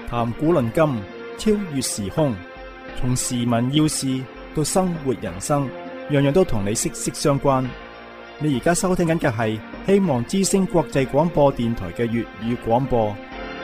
談古論今，超越時空，從時聞要事到生活人生，樣樣都同你息息相關。你而家收聽緊嘅係希望之聲國際廣播電台嘅粵語廣播。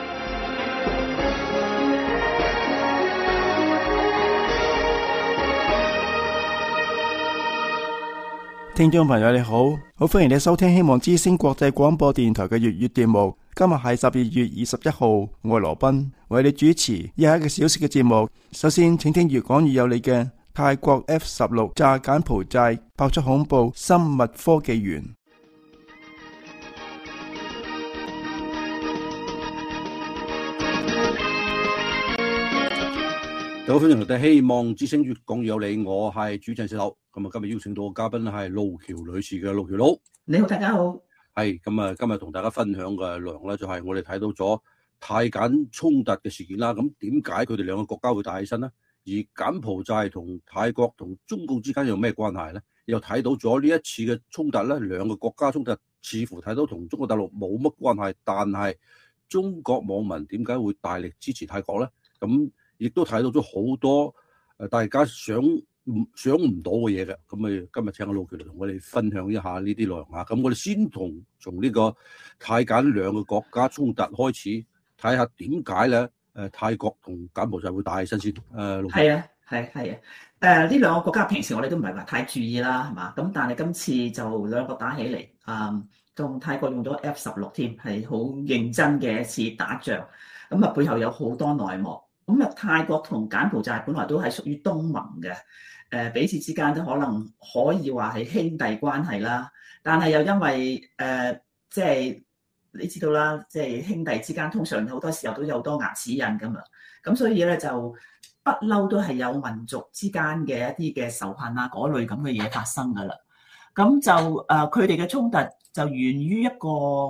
聽眾朋友你好，好歡迎你收聽希望之聲國際廣播電台嘅粵語節目。今日係12月21號，我係羅賓為你主持以下一個小時嘅節目。首先請聽越講越有理嘅泰國 F-16炸柬埔寨，爆出恐怖生物科技園。 大家歡迎嚟到希望之聲越講越有理，我係主持人石頭。咁啊，今日邀請到嘅嘉賓係路橋女士嘅路橋佬。 你好，大家好。 係咁啊，今日同大家分享嘅內容咧，就係我哋睇到咗泰柬衝突嘅事件啦。咁點解佢哋兩個國家會打起身呢？而柬埔寨同泰國同中共之間有咩關係咧？又睇到咗呢一次嘅衝突咧，兩個國家衝突似乎睇到同中國大陸冇乜關係，但係中國網民點解會大力支持泰國咧？咁亦都睇到咗好多大家想唔到嘅嘢嘅。咁啊，今日請阿路橋嚟同我哋分享一下呢啲內容啊。咁我哋先從呢個泰柬兩個國家衝突開始睇下點解咧？泰國同柬埔寨會打起身先。 係啊，係啊。呢兩個國家平時我哋都唔係話太注意啦，係嘛？咁但係今次就兩個打起嚟，仲泰國用咗 F-16添，係好認真嘅一次打仗。咁啊，背後有好多內幕。咁啊，泰國同柬埔寨本來都係屬於東盟嘅，彼此之間都可以話係兄弟關係啦。但係又因為即係你知道啦，即係兄弟之間通常好多時候都有好多牙齒印噶嘛。咁所以咧就不嬲都係有民族之間嘅一啲嘅仇恨啊嗰類咁嘅嘢發生噶啦。咁就佢哋嘅衝突就源於一個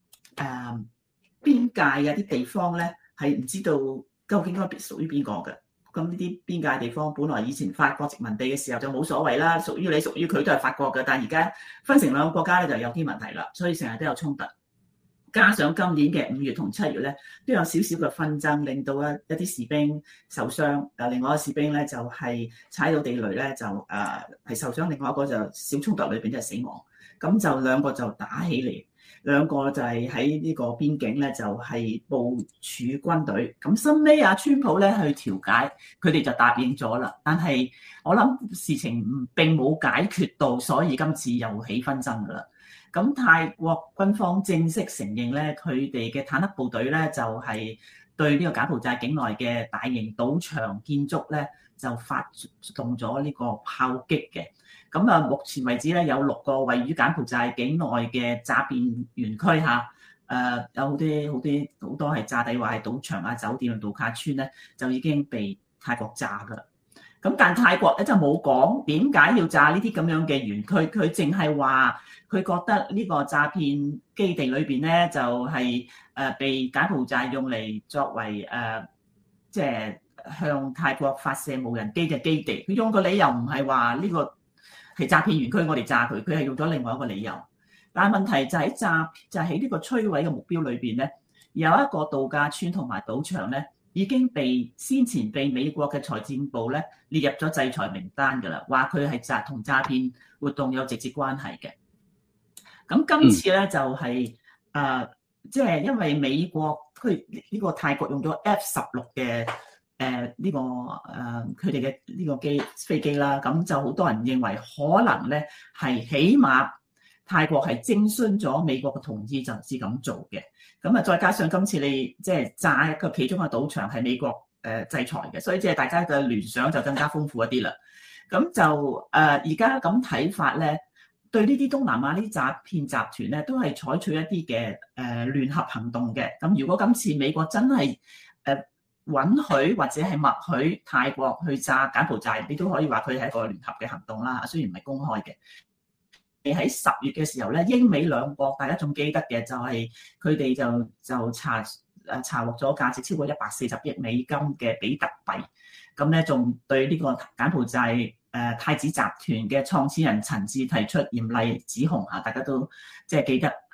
邊界嘅啲地方咧，係唔知道究竟應該屬於邊個嘅？咁呢啲邊界地方，本來以前法國殖民地嘅時候就冇所謂啦，屬於你屬於佢都係法國嘅。但係而家分成兩個國家咧，就有啲問題啦，所以成日都有衝突。加上今年嘅5月同7月咧，都有少少嘅紛爭，令到一啲士兵受傷。另外一個士兵咧就係踩到地雷咧，就係受傷。另外一個就小衝突裏邊就係死亡。咁就兩個就打起嚟。兩個就係喺呢個邊境咧，就係部署軍隊。咁後尾川普咧去調解，佢哋就答應咗啦。但係我諗事情並冇解決到，所以今次又起紛爭噶啦。咁泰國軍方正式承認咧，佢哋嘅坦克部隊咧就係對呢個柬埔寨境內嘅大型賭場建築咧就發動咗呢個炮擊嘅。咁啊，目前為止咧有6個位於柬埔寨境內嘅詐騙園區嚇，有好多係炸地話係賭場啊、酒店啊、度假村咧，就已經被泰國炸噶啦。咁但泰國咧就冇講點解要炸呢啲咁樣嘅園區，佢淨係話佢覺得呢個詐騙基地裏邊咧就係被柬埔寨用嚟作為即係向泰國發射無人機嘅基地。佢用個理由唔係話呢個係詐騙園區，我哋炸佢，佢係用咗另外一個理由。但係問題就喺呢個摧毀嘅目標裏邊咧，有一個度假村同埋賭場咧，已經先前被美國嘅財政部咧列入咗制裁名單㗎啦，話佢係同詐騙活動有直接關係嘅。咁今次咧就係即係因為美國佢呢個泰國用咗 F-16嘅。呢個佢哋嘅呢個飛機啦，咁就好多人認為可能咧係起碼泰國係徵詢咗美國嘅同意就至咁做嘅。咁啊，再加上今次你即係炸一個其中嘅賭場係美國制裁嘅，所以即係大家嘅聯想就更加豐富一啲啦。咁就而家咁睇法咧，對呢啲東南亞呢啲詐騙集團咧，都係採取一啲嘅聯合行動嘅。咁如果今次美國真係允許或者係默許泰國去炸柬埔寨，你都可以話佢係一個聯合嘅行動啦。雖然唔係公開嘅。你喺10月嘅時候咧，英美兩國大家仲記得嘅就係佢哋就查獲咗價值超過140億美金嘅比特幣。咁咧仲對呢個柬埔寨太子集團嘅創始人陳志提出嚴厲指控啊！大家都即係記得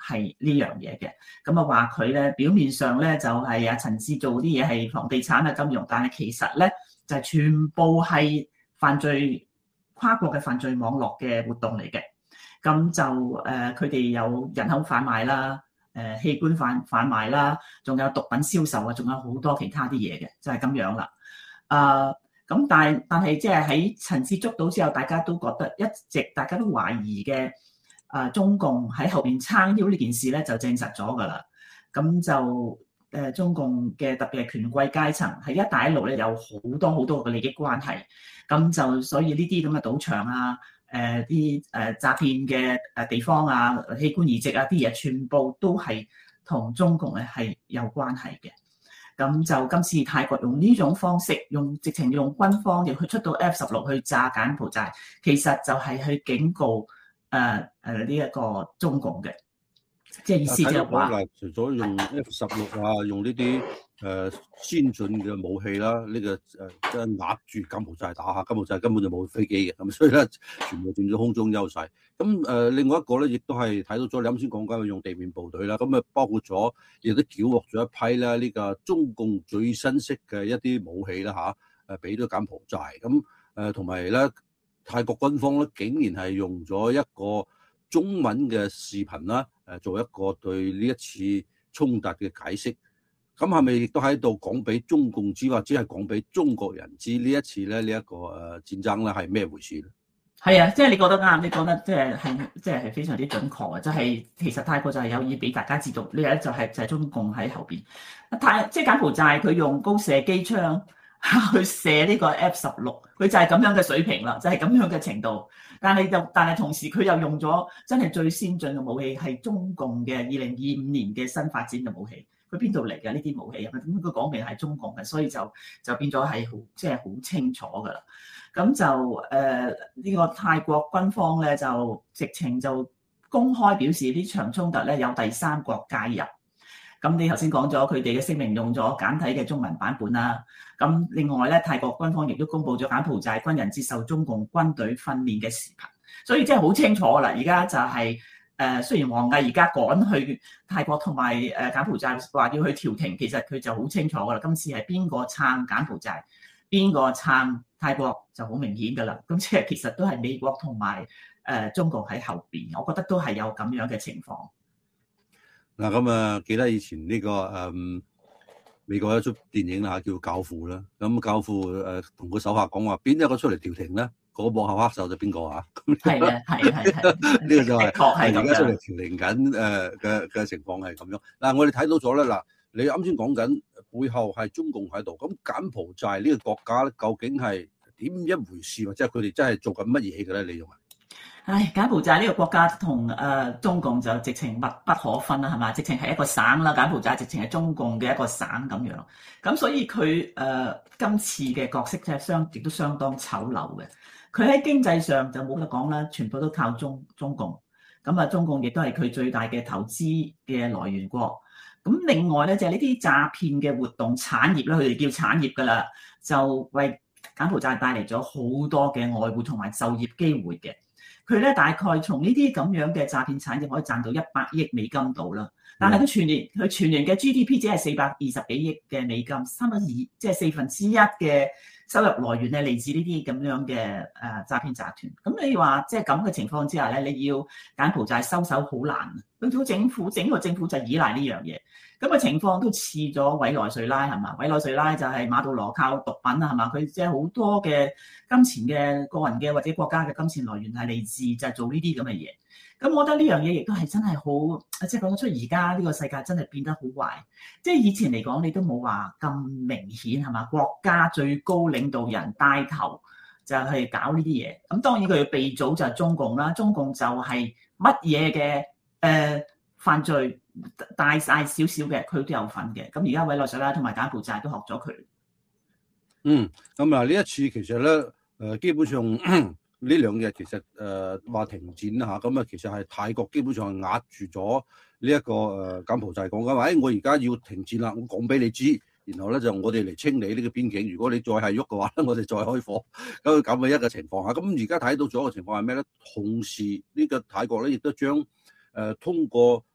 係呢樣嘢嘅。咁啊話佢咧表面上咧就係阿陳志做啲嘢係房地產啊金融，但係其實咧就係全部係犯罪跨國嘅犯罪網絡嘅活動嚟嘅。咁就佢哋有人口販賣啦。器官販賣啦，仲有毒品銷售啊，仲有好多其他啲嘢嘅，就係咁樣啦。咁但係即係喺陳志捉到之後，大家都覺得一直大家都懷疑嘅中共喺後邊撐腰呢件事咧，就證實咗㗎啦。咁就中共嘅特別係權貴階層喺一帶一路咧有好多好多嘅利益關係，咁就所以呢啲咁嘅賭場啊。啲詐騙嘅地方啊，器官移植啊啲嘢，全部都係同中共咧係有關係嘅。咁就今次泰國用呢種方式，直情用軍方亦去出到 F-16去炸柬埔寨，其實就係去警告呢一個中共嘅，即係意思就係話， 除咗用 F-16啊，用呢啲先進嘅武器啦，呢個即係壓住柬埔寨打下，柬埔寨根本就冇飛機嘅，咁所以咧全部佔咗空中優勢。咁另外一個咧，亦都係睇到咗你啱先講緊用地面部隊啦，咁包括咗亦都繳獲咗一批咧呢個中共最新式嘅一啲武器啦嚇，俾咗柬埔寨。咁同埋咧泰國軍方咧竟然係用咗一個中文嘅視頻啦，做一個對呢一次衝突嘅解釋。咁係咪亦都喺度講俾中共知，或者係講俾中國人知呢一次咧呢一個戰爭咧係咩回事咧？係啊，即係你覺得啱，你講得即係非常之準確啊！即係其實泰國就係有意俾大家知道，呢個就係中共喺後邊。即係柬埔寨佢用高射機槍去射呢個 F-16，佢就係咁樣嘅水平啦，就係咁樣嘅程度。但係同時佢又用咗真係最先進嘅武器，係中共嘅2025年嘅新發展嘅武器。佢邊度嚟嘅呢啲武器？咁佢講明係中共嘅，所以就變咗係好清楚㗎啦。咁就呢個泰國軍方咧就直情就公開表示呢場衝突咧有第三國介入。咁你頭先講咗佢哋嘅聲明用咗簡體嘅中文版本啦。咁另外咧，泰國軍方亦都公布咗柬埔寨軍人接受中共軍隊訓練嘅視頻，所以真係好清楚啦。而家就係雖然王毅而家趕去泰國同埋柬埔寨話要去調停，其實佢就好清楚噶啦。今次係邊個撐柬埔寨，邊個撐泰國就好明顯噶啦。咁即係其實都係美國同埋中國喺後邊，我覺得都係有咁樣嘅情況。 嗱咁記得以前呢個美國一出電影啦，叫《教父》啦。咁教父同個手下講話，邊一個出嚟調停咧？嗰個幕後黑手就邊個啊？ 係啊，係。 呢個就係確係而家出嚟調停緊嘅情況係咁樣。嗱，我哋睇到咗咧。嗱，你啱先講緊背後係中共喺度，咁柬埔寨呢個國家咧，究竟係點一回事？或者係佢哋真係做緊乜嘢嘅咧？你認為？ 柬埔寨呢個國家同中共就直情密不可分啦，係嘛？直情係一個省啦，柬埔寨直情係中共嘅一個省咁樣。咁所以佢今次嘅角色即係亦都相當醜陋嘅。佢喺經濟上就冇得講啦，全部都靠中共。咁中共亦都係佢最大嘅投資嘅來源國。咁另外咧就係呢啲詐騙嘅活動產業啦，佢哋叫產業㗎啦，就為柬埔寨帶嚟咗好多嘅外匯同埋就業機會嘅。佢咧大概從呢啲咁樣嘅詐騙產業可以賺到100億美金度啦，但係佢全年嘅 GDP 只係420幾億嘅美金，差唔多即係1/4嘅收入來源係嚟自呢啲咁樣嘅詐騙集團。咁你話即係咁嘅情況之下咧，你要柬埔寨收手好難。佢整個政府就依賴呢樣嘢。咁嘅情況都似咗委內瑞拉係嘛？委內瑞拉就係馬杜羅靠毒品啊係嘛？佢即係好多嘅金錢嘅個人嘅或者國家嘅金錢來源係嚟自就係做呢啲咁嘅嘢。咁我覺得呢樣嘢亦都係真係好，即係講得出而家呢個世界真係變得好壞。即係以前嚟講，你都冇話咁明顯係嘛？國家最高領導人帶頭就係搞呢啲嘢。咁當然佢鼻祖就係中共啦。中共就係乜嘢嘅犯罪大晒少少嘅，佢都有份嘅。咁而家委內瑞拉同埋柬埔寨都學咗佢。 咁呢一次其實咧基本上呢兩日其實話停戰啦嚇，咁其實係泰國基本上係壓住咗呢一個柬埔寨講緊話，我而家要停戰啦，我講俾你知，然後咧就我哋嚟清理呢個邊境，如果你再係喐嘅話咧，我哋再開火，咁嘅一個情況嚇。咁而家睇到咗嘅情況係咩咧？同時呢個泰國咧亦都將通過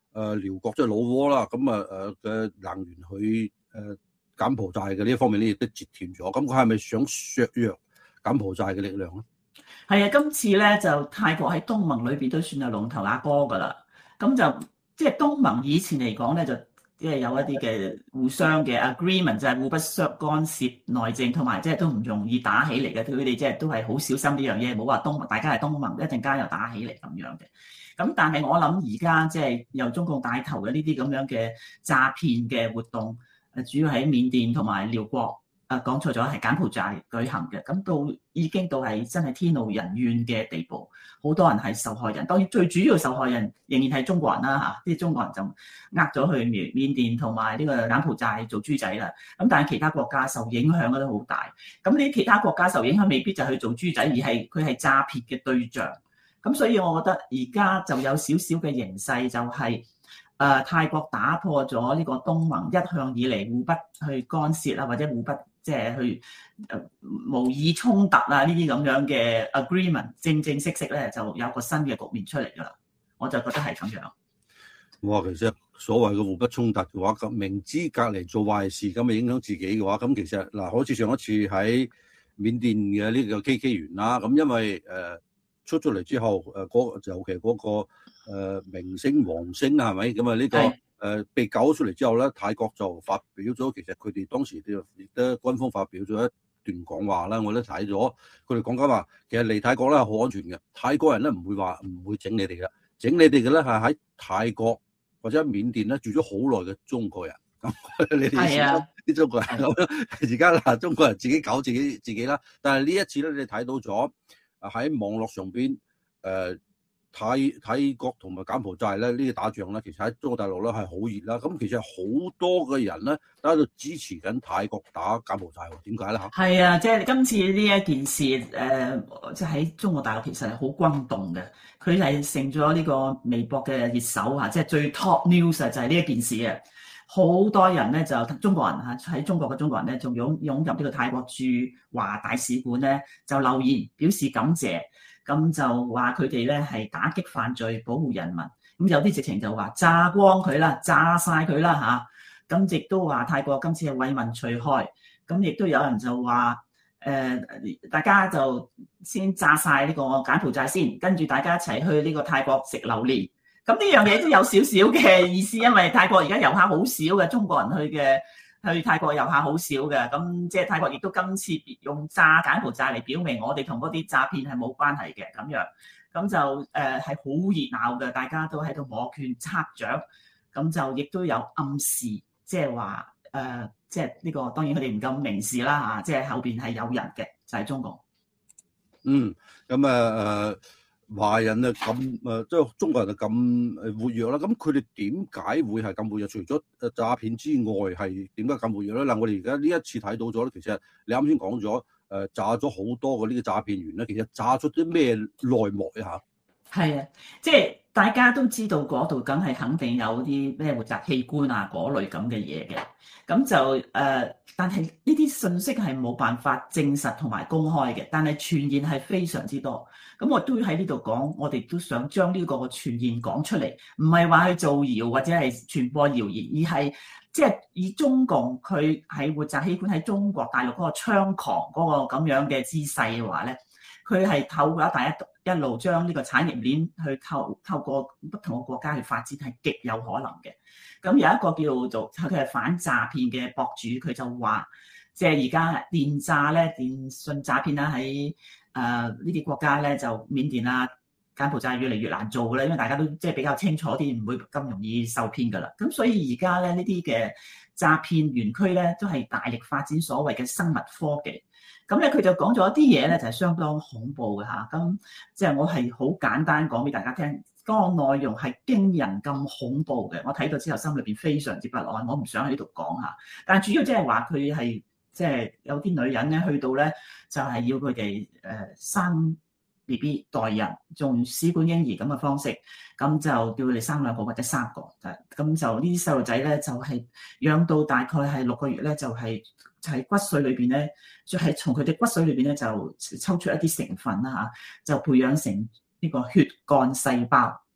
寮國即係老撾啦，咁嘅能源去柬埔寨嘅呢一方面咧，亦都截斷咗。咁佢係咪想削弱柬埔寨嘅力量咧？ 係啊，今次咧就泰國喺東盟裏邊都算係龍頭阿哥噶啦。咁就即係東盟以前嚟講咧，就即係有一啲嘅互相嘅 agreement，就係互不干涉內政，同埋即係都唔容易打起嚟嘅。佢哋即係都係好小心呢樣嘢，冇話大家係東盟一陣間又打起嚟咁樣嘅。咁但係我諗而家即係由中共帶頭嘅呢啲咁樣嘅詐騙嘅活動，主要喺緬甸同埋寮國，講錯咗係柬埔寨舉行嘅。咁已經到係真係天怒人怨嘅地步，好多人係受害人。當然最主要受害人仍然係中國人啦嚇，啲中國人就呃咗去緬甸同埋呢個柬埔寨做豬仔啦。咁但係其他國家受影響嘅都好大。咁呢其他國家受影響未必就去做豬仔，而係佢係詐騙嘅對象。咁所以我覺得而家就有少少嘅形勢就係、泰國打破咗呢個東盟一向以嚟互不去干涉啊，或者互不即係去無意衝突啊呢啲咁樣嘅 agreement，正式咧就有個新嘅局面出嚟㗎啦。我就覺得係咁樣。 哇，其實所謂嘅互不衝突嘅話，咁明知隔離做壞事，咁咪影響自己嘅話，咁其實嗱，好似上一次喺緬甸嘅呢個 KK 園啦，咁因為出咗嚟之後，尤其嗰個明星王星係咪？咁啊呢個被救出嚟之後咧，泰國就發表咗，其實佢哋當時亦都軍方發表咗一段講話啦，我都睇咗，佢哋講緊話，其實嚟泰國咧係好安全嘅，泰國人咧唔會整你哋嘅，整你哋嘅咧係喺泰國或者喺緬甸咧住咗好耐嘅中國人。咁你哋啲中國人咁樣，而家嗱中國人自己搞自己啦，但係呢一次咧，你睇到咗。喺網絡上邊，泰國同埋柬埔寨咧呢啲打仗咧，其實喺中國大陸咧係好熱啦。咁其實好多嘅人咧都喺度支持緊泰國打柬埔寨喎。點解咧嚇？係啊，即係今次呢一件事，即係喺中國大陸其實係好轟動嘅。佢係成咗呢個微博嘅熱搜嚇，即係最 top news 就係呢一件事啊！好多人咧就中國人嚇，喺中國嘅中國人咧，仲湧入呢個泰國駐華大使館咧，就留言表示感謝。咁就話佢哋咧係打擊犯罪、保護人民。咁有啲直情就話炸光佢啦，炸晒佢啦嚇。咁亦都話泰國今次係為民除害。咁亦都有人就話大家就先炸晒呢個柬埔寨先，跟住大家一齊去呢個泰國食榴蓮。咁呢樣嘢都有少少嘅意思，因為泰國而家遊客好少嘅，中國人去泰國遊客好少嘅，咁即係泰國亦都今次用炸柬埔寨嚟表明我哋同嗰啲詐騙係冇關係嘅咁樣，咁就係好熱鬧嘅，大家都喺度摩拳擦掌，咁就亦都有暗示，即係話即係呢個當然佢哋唔敢明示啦嚇，即係後邊係有人嘅，就係中國。 咁華人啊咁即係中國人啊咁活躍啦，咁佢哋點解會係咁活躍？除咗詐騙之外，係點解咁活躍咧？嗱，我哋而家呢一次睇到咗咧，其實你啱先講咗炸咗好多個呢個詐騙員咧，其實炸出啲咩內幕一下？ 係啊，即係大家都知道嗰度梗係肯定有啲咩活摘器官啊嗰類咁嘅嘢嘅，咁就但係呢啲信息係冇辦法證實同埋公開嘅，但係傳言係非常之多。咁我都喺呢度講，我哋都想將呢個傳言講出嚟，唔係話去造謠或者係傳播謠言，而係即係以中共佢喺活摘器官喺中國大陸嗰個猖狂嗰個咁樣嘅姿勢嘅話咧，佢係透過一路將呢個產業鏈去透過不同嘅國家去發展係極有可能嘅。咁有一個叫做佢係反詐騙嘅博主，佢就話，即係而家電詐咧、電信詐騙啦，喺呢啲國家咧就緬甸啊、柬埔寨越嚟越難做啦，因為大家都即係比較清楚啲，唔會咁容易受騙噶啦。咁所以而家咧呢啲嘅詐騙園區咧都係大力發展所謂嘅生物科技。咁咧佢就講咗一啲嘢咧，就係相當恐怖嘅嚇。咁即係我係好簡單講俾大家聽，嗰個內容係驚人咁恐怖嘅。我睇到之後心裏邊非常之不安，我唔想喺呢度講嚇。但係主要即係話佢係即係有啲女人咧去到咧，就係要佢哋生 BB 代孕，用試管嬰兒咁嘅方式，咁就叫佢哋生2個或者3個。咁就呢啲細路仔咧就係養到大概係6個月咧，就係喺骨髓裏邊咧，就係從佢哋骨髓裏邊咧就抽出一啲成分啦嚇，就培養成呢個血幹細胞。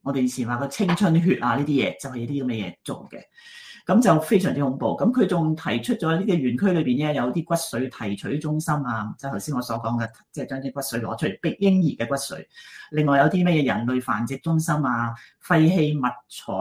我哋以前話個青春血啊呢啲嘢，就係呢啲咁嘅嘢做嘅。咁就非常之恐怖。咁佢仲提出咗呢啲園區裏邊咧有啲骨髓提取中心啊，就頭先我所講嘅，即係將啲骨髓攞出嚟，逼嬰兒嘅骨髓。另外有啲咩人類繁殖中心啊、廢棄物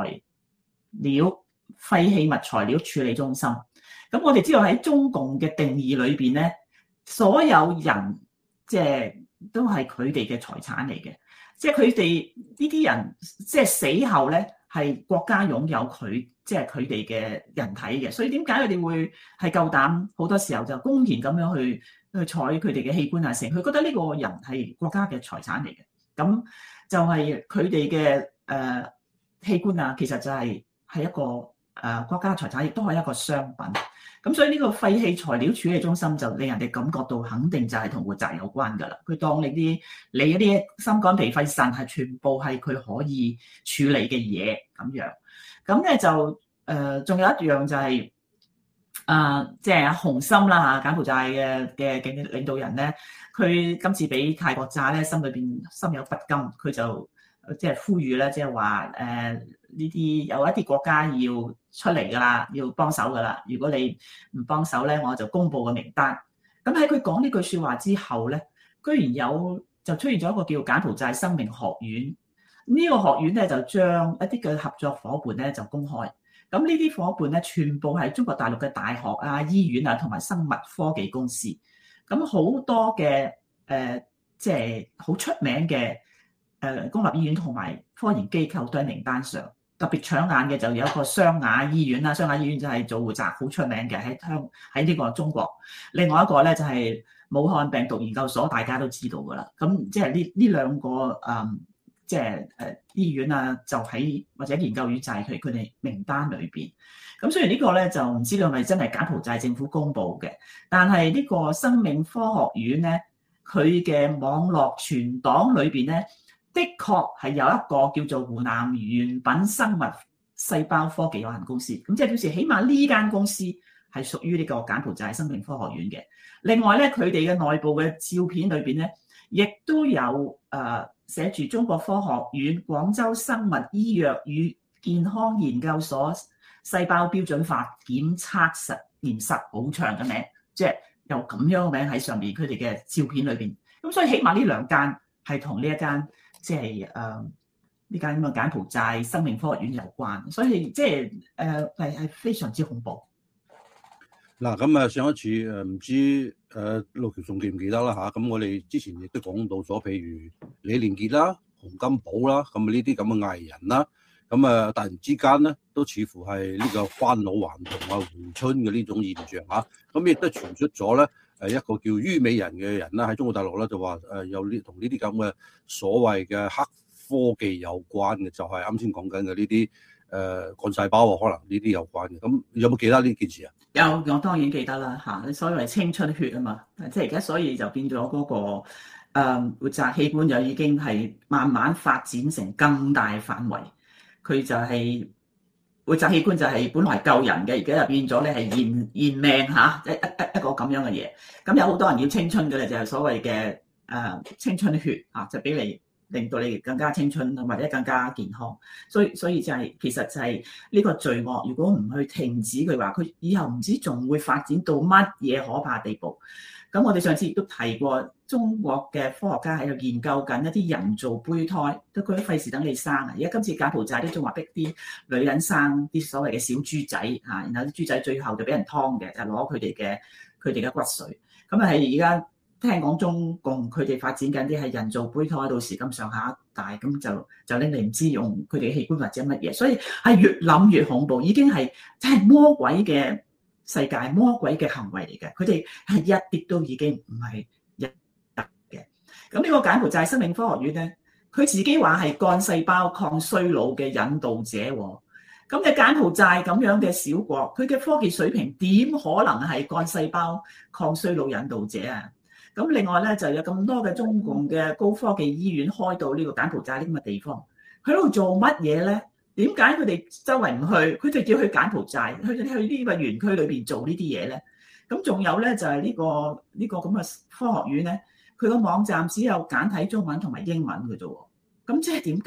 材料處理中心。咁我哋知道喺中共嘅定義裏邊咧，所有人即係都係佢哋嘅財產嚟嘅，即係佢哋呢啲人即係死後咧係國家擁有佢。即係佢哋嘅人體嘅，所以點解佢哋會係夠膽好多時候就公然咁樣去採佢哋嘅器官啊？成佢覺得呢個人係國家嘅財產嚟嘅，咁就係佢哋嘅器官啊，其實就係一個國家財產，亦都係一個商品。咁所以呢個廢棄材料處理中心就令人哋感覺到肯定就係同活摘有關㗎啦。佢當你嗰啲心肝脾肺腎係全部係佢可以處理嘅嘢咁樣。咁咧就仲有一樣就係即係洪森啦嚇，柬埔寨嘅領導人咧，佢今次俾泰國炸咧，心裏邊心有不甘，佢就即係呼籲咧，即係話呢啲有一啲國家要出嚟㗎啦，要幫手㗎啦。如果你唔幫手咧，我就公布個名單。咁喺佢講呢句説話之後咧，居然就出現咗一個叫柬埔寨生命學院。呢個學院咧就將一啲嘅合作伙伴咧就公開。咁呢啲伙伴咧全部係中國大陸嘅大學啊、醫院啊同埋生物科技公司。咁好多嘅即係好出名嘅公立醫院同埋科研機構都喺名單上。特別搶眼嘅就有一個湘雅醫院啦，湘雅醫院就係做活摘好出名嘅，喺呢個中國。另外一個咧就係武漢病毒研究所，大家都知道㗎啦。咁即係呢兩個即係醫院啊，就喺或者研究院就係佢哋名單裏邊。咁雖然呢個咧就唔知道係咪真係柬埔寨政府公布嘅，但係呢個生命科學院咧，佢嘅網絡存檔裏邊咧，的確係有一個叫做湖南原品生物細胞科技有限公司。咁即係表示起碼呢間公司係屬於呢個柬埔寨生命科學院嘅。另外咧，佢哋嘅內部嘅照片裏邊咧，亦都有寫住中國科學院廣州生物醫藥與健康研究所細胞標準化檢測實驗室，好長嘅名，即係有咁樣嘅名喺上面，佢哋嘅照片裏邊。咁所以起碼呢兩間係同呢一間即係呢間咁嘅柬埔寨生命科學院有關，所以即係係非常之恐怖。 嗱，咁上一次唔知陸橋仲記唔記得啦嚇？咁我哋之前亦都講到咗，譬如李連杰啦、洪金寶啦，咁呢啲咁嘅藝人啦，咁突然之間咧，都似乎係呢個返老還童啊、回春嘅呢種現象嚇。咁亦都傳出咗咧，一個叫于美人嘅人啦，喺中國大陸咧就話有呢同呢啲咁嘅所謂嘅黑科技有關嘅，就係啱先講緊嘅呢啲幹細胞啊，可能呢啲有關嘅。咁有冇記得呢件事啊？ 有，我當然記得啦嚇。你所謂青春血啊嘛，即係而家所以就變咗嗰個活摘器官就已經係慢慢發展成更大範圍。佢就係活摘器官就係本來救人嘅，而家就變咗咧係延命嚇，一個咁樣嘅嘢。咁有好多人要青春嘅咧，就係所謂嘅青春血嚇，就俾你令到你更加青春或者更加健康。所以就係其實就係呢個罪惡，如果唔去停止佢話，佢以後唔知仲會發展到乜嘢可怕地步。咁我哋上次亦都提過，中國嘅科學家喺度研究緊一啲人造胚胎，都覺得費事等你生啊！而家今次柬埔寨都仲話逼啲女人生啲所謂嘅小豬仔嚇，然後啲豬仔最後就俾人劏嘅，就攞佢哋嘅骨髓。咁係而家聽講中共佢哋發展緊啲係人造胚胎，到時咁上下大，咁就拎嚟唔知用佢哋嘅器官或者乜嘢，所以係越諗越恐怖，已經係真係魔鬼嘅世界，魔鬼嘅行為嚟嘅。佢哋係一啲都已經唔係一得嘅。咁呢個柬埔寨生命科學院咧，佢自己話係幹細胞抗衰老嘅引導者喎。咁嘅柬埔寨咁樣嘅小國，佢嘅科技水平點可能係幹細胞抗衰老引導者啊？咁另外咧，就有咁多嘅中共嘅高科技醫院開到呢個柬埔寨呢咁嘅地方，佢喺度做乜嘢咧？點解佢哋周圍唔去？佢哋要去柬埔寨，去呢個園區裏邊做呢啲嘢咧？咁仲有咧，就係呢個咁嘅科學院咧，佢個網站只有簡體中文同埋英文嘅啫喎。咁即係點解？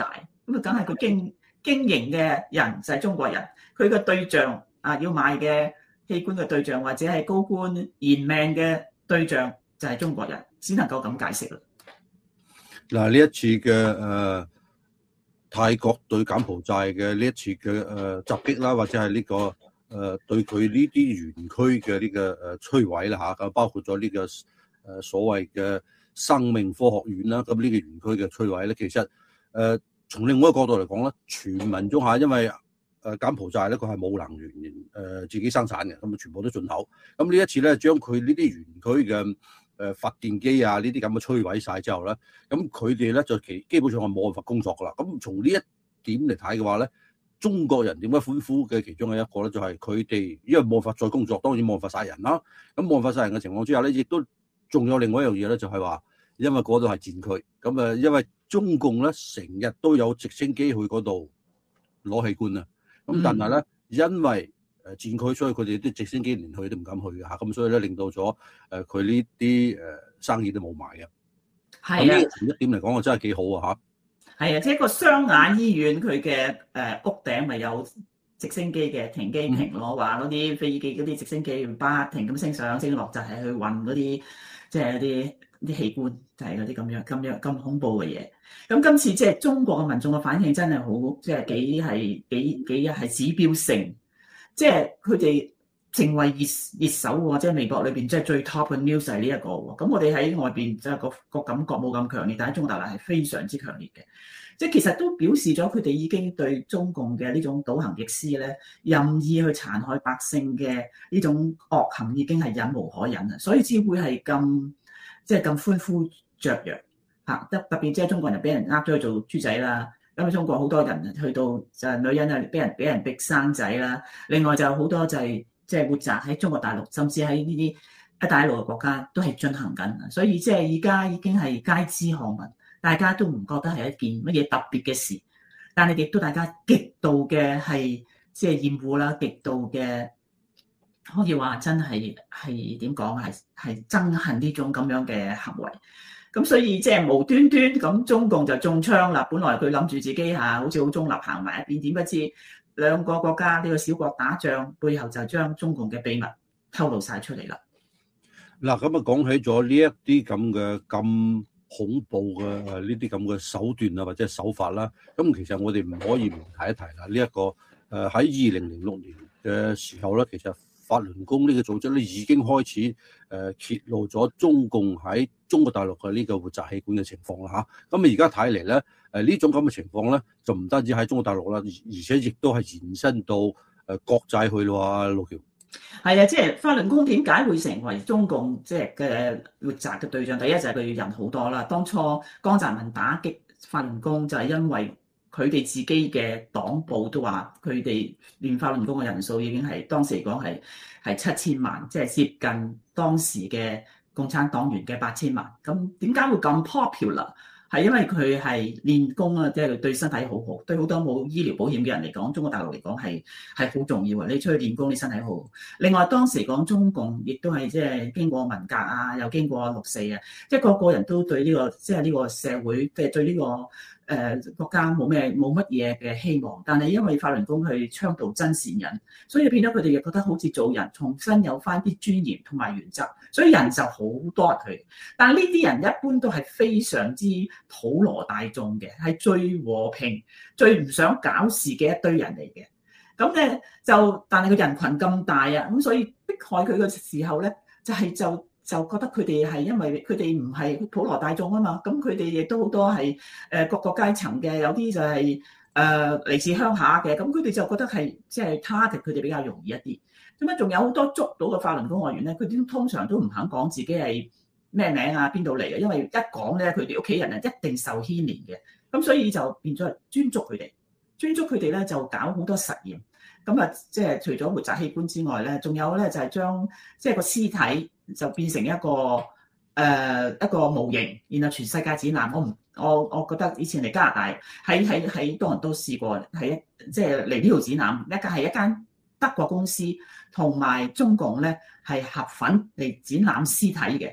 咁啊，梗係佢經營嘅人就係中國人，佢嘅對象啊，要賣嘅器官嘅對象或者係高官延命嘅對象就係中國人，只能夠咁解釋啦。 嗱，呢一次嘅泰國對柬埔寨嘅呢一次嘅襲擊啦，或者係呢個對佢呢啲園區嘅呢個摧毀啦嚇，咁包括咗呢個所謂嘅生命科學院啦，咁呢個園區嘅摧毀咧，其實從另外一個角度嚟講咧，全民中下，因為柬埔寨咧佢係冇能源自己生產嘅，咁啊全部都進口。咁呢一次咧，將佢呢啲園區嘅發電機啊呢啲咁嘅摧毀晒之後咧，咁佢哋咧就基本上係冇辦法工作噶啦。咁從呢一點嚟睇嘅話咧，中國人點解歡呼嘅其中嘅一個咧，就係佢哋因為冇辦法再工作，當然冇辦法殺人啦。咁冇辦法殺人嘅情況之下咧，亦都仲有另外一樣嘢咧，就係話因為嗰度係戰區，咁因為中共咧成日都有直升機去嗰度攞器官啊。咁但係咧，因為戰區，所以佢哋啲直升機連去都唔敢去嘅嚇，咁所以咧令到咗佢呢啲生意都冇埋嘅。 係啊， 一點嚟講，真係幾好啊嚇！ 係啊，即係個雙眼醫院佢嘅屋頂咪有直升機嘅停機坪咯，話嗰啲飛機嗰啲直升機不停咁升上升落，就係去運嗰啲即係啲器官，就係嗰啲咁恐怖嘅嘢。咁今次即係中國嘅民眾嘅反應真係好，即係幾係指標性，即係佢哋成為熱搜喎，即係微博裏邊即係最 top 嘅 news 係呢一個喎。咁我哋喺外邊即係個感覺冇咁強烈，但係中國大陸係非常之強烈嘅。即係其實都表示咗佢哋已經對中共嘅呢種倒行逆施咧，任意去殘害百姓嘅呢種惡行已經係忍無可忍啦，所以只會係咁歡呼雀躍嚇。特別即係中國人俾人呃咗去做豬仔啦，咁中國好多人去到就係女人啊俾人逼生仔啦，另外就好多就係即係活摘喺中國大陸，甚至喺呢啲一帶一路嘅國家都係進行緊，所以即係而家已經係街知巷聞。大家都唔覺得係一件乜嘢特別嘅事，但係亦都大家極度嘅係即係厭惡啦，極度嘅可以話真係點講係憎恨呢種咁樣嘅行為。咁所以即係無端端咁中共就中槍啦。本來佢諗住自己好似好中立行埋一邊，點不知兩個國家呢個小國打仗，背後就將中共嘅秘密透露晒出嚟啦。 嗱，咁啊講起咗呢一啲咁恐怖嘅呢啲咁嘅手段啊，或者手法啦，咁其實我哋唔可以唔提一提啦。呢一個喺2006年嘅時候咧，其實法輪功呢個組織咧已經開始揭露咗中共喺中國大陸嘅呢個活摘器官嘅情況啦嚇。咁而家睇嚟咧，呢種咁嘅情況咧，就唔單止喺中國大陸啦，而且亦都係延伸到國際去咯啊，陸橋。 係啊，即係法輪功點解會成為中共即係嘅活摘嘅對象？第一就係佢人好多啦。當初江澤民打擊法輪功就係因為佢哋自己嘅黨部都話，佢哋練法輪功嘅人數已經係當時嚟講係7000萬，即係接近當時嘅共產黨員嘅8000萬。咁點解會咁 popular？係因為佢係練功啊，即係對身體好好，對好多冇醫療保險嘅人嚟講，中國大陸嚟講係好重要啊！你出去練功，你身體好。另外當時嚟講，中共亦都係即係經過文革啊，又經過六四啊，即係個人都對呢個即係呢個社會，即係對呢個國家冇乜嘢嘅希望。但係因為法輪功去倡導真善忍，所以變咗佢哋亦覺得好似做人重新有翻啲尊嚴同埋原則，所以人就好多佢。但係呢啲人一般都係非常之普羅大眾嘅，係最和平、最唔想搞事嘅一堆人嚟嘅。咁咧但係佢人群咁大啊，咁所以迫害佢嘅時候咧，就覺得佢哋係因為佢哋唔係普羅大眾啊嘛，咁佢哋亦都好多係各個階層嘅，有啲就係嚟自鄉下嘅，咁佢哋就覺得係即係 target 佢哋比較容易一啲。咁啊，仲有好多捉到嘅法輪功學員咧，佢哋通常都唔肯講自己係咩名啊，邊度嚟嘅，因為一講咧，佢哋屋企人啊一定受牽連嘅，咁所以就變咗專捉佢哋咧，就搞好多實驗。咁啊，即係除咗活摘器官之外咧，仲有咧就係將即係個屍體就變成一個模型，然後全世界展覽。我覺得以前嚟加拿大喺多倫多試過，即係嚟呢度展覽，一間德國公司同埋中共咧係合粉嚟展覽屍體嘅。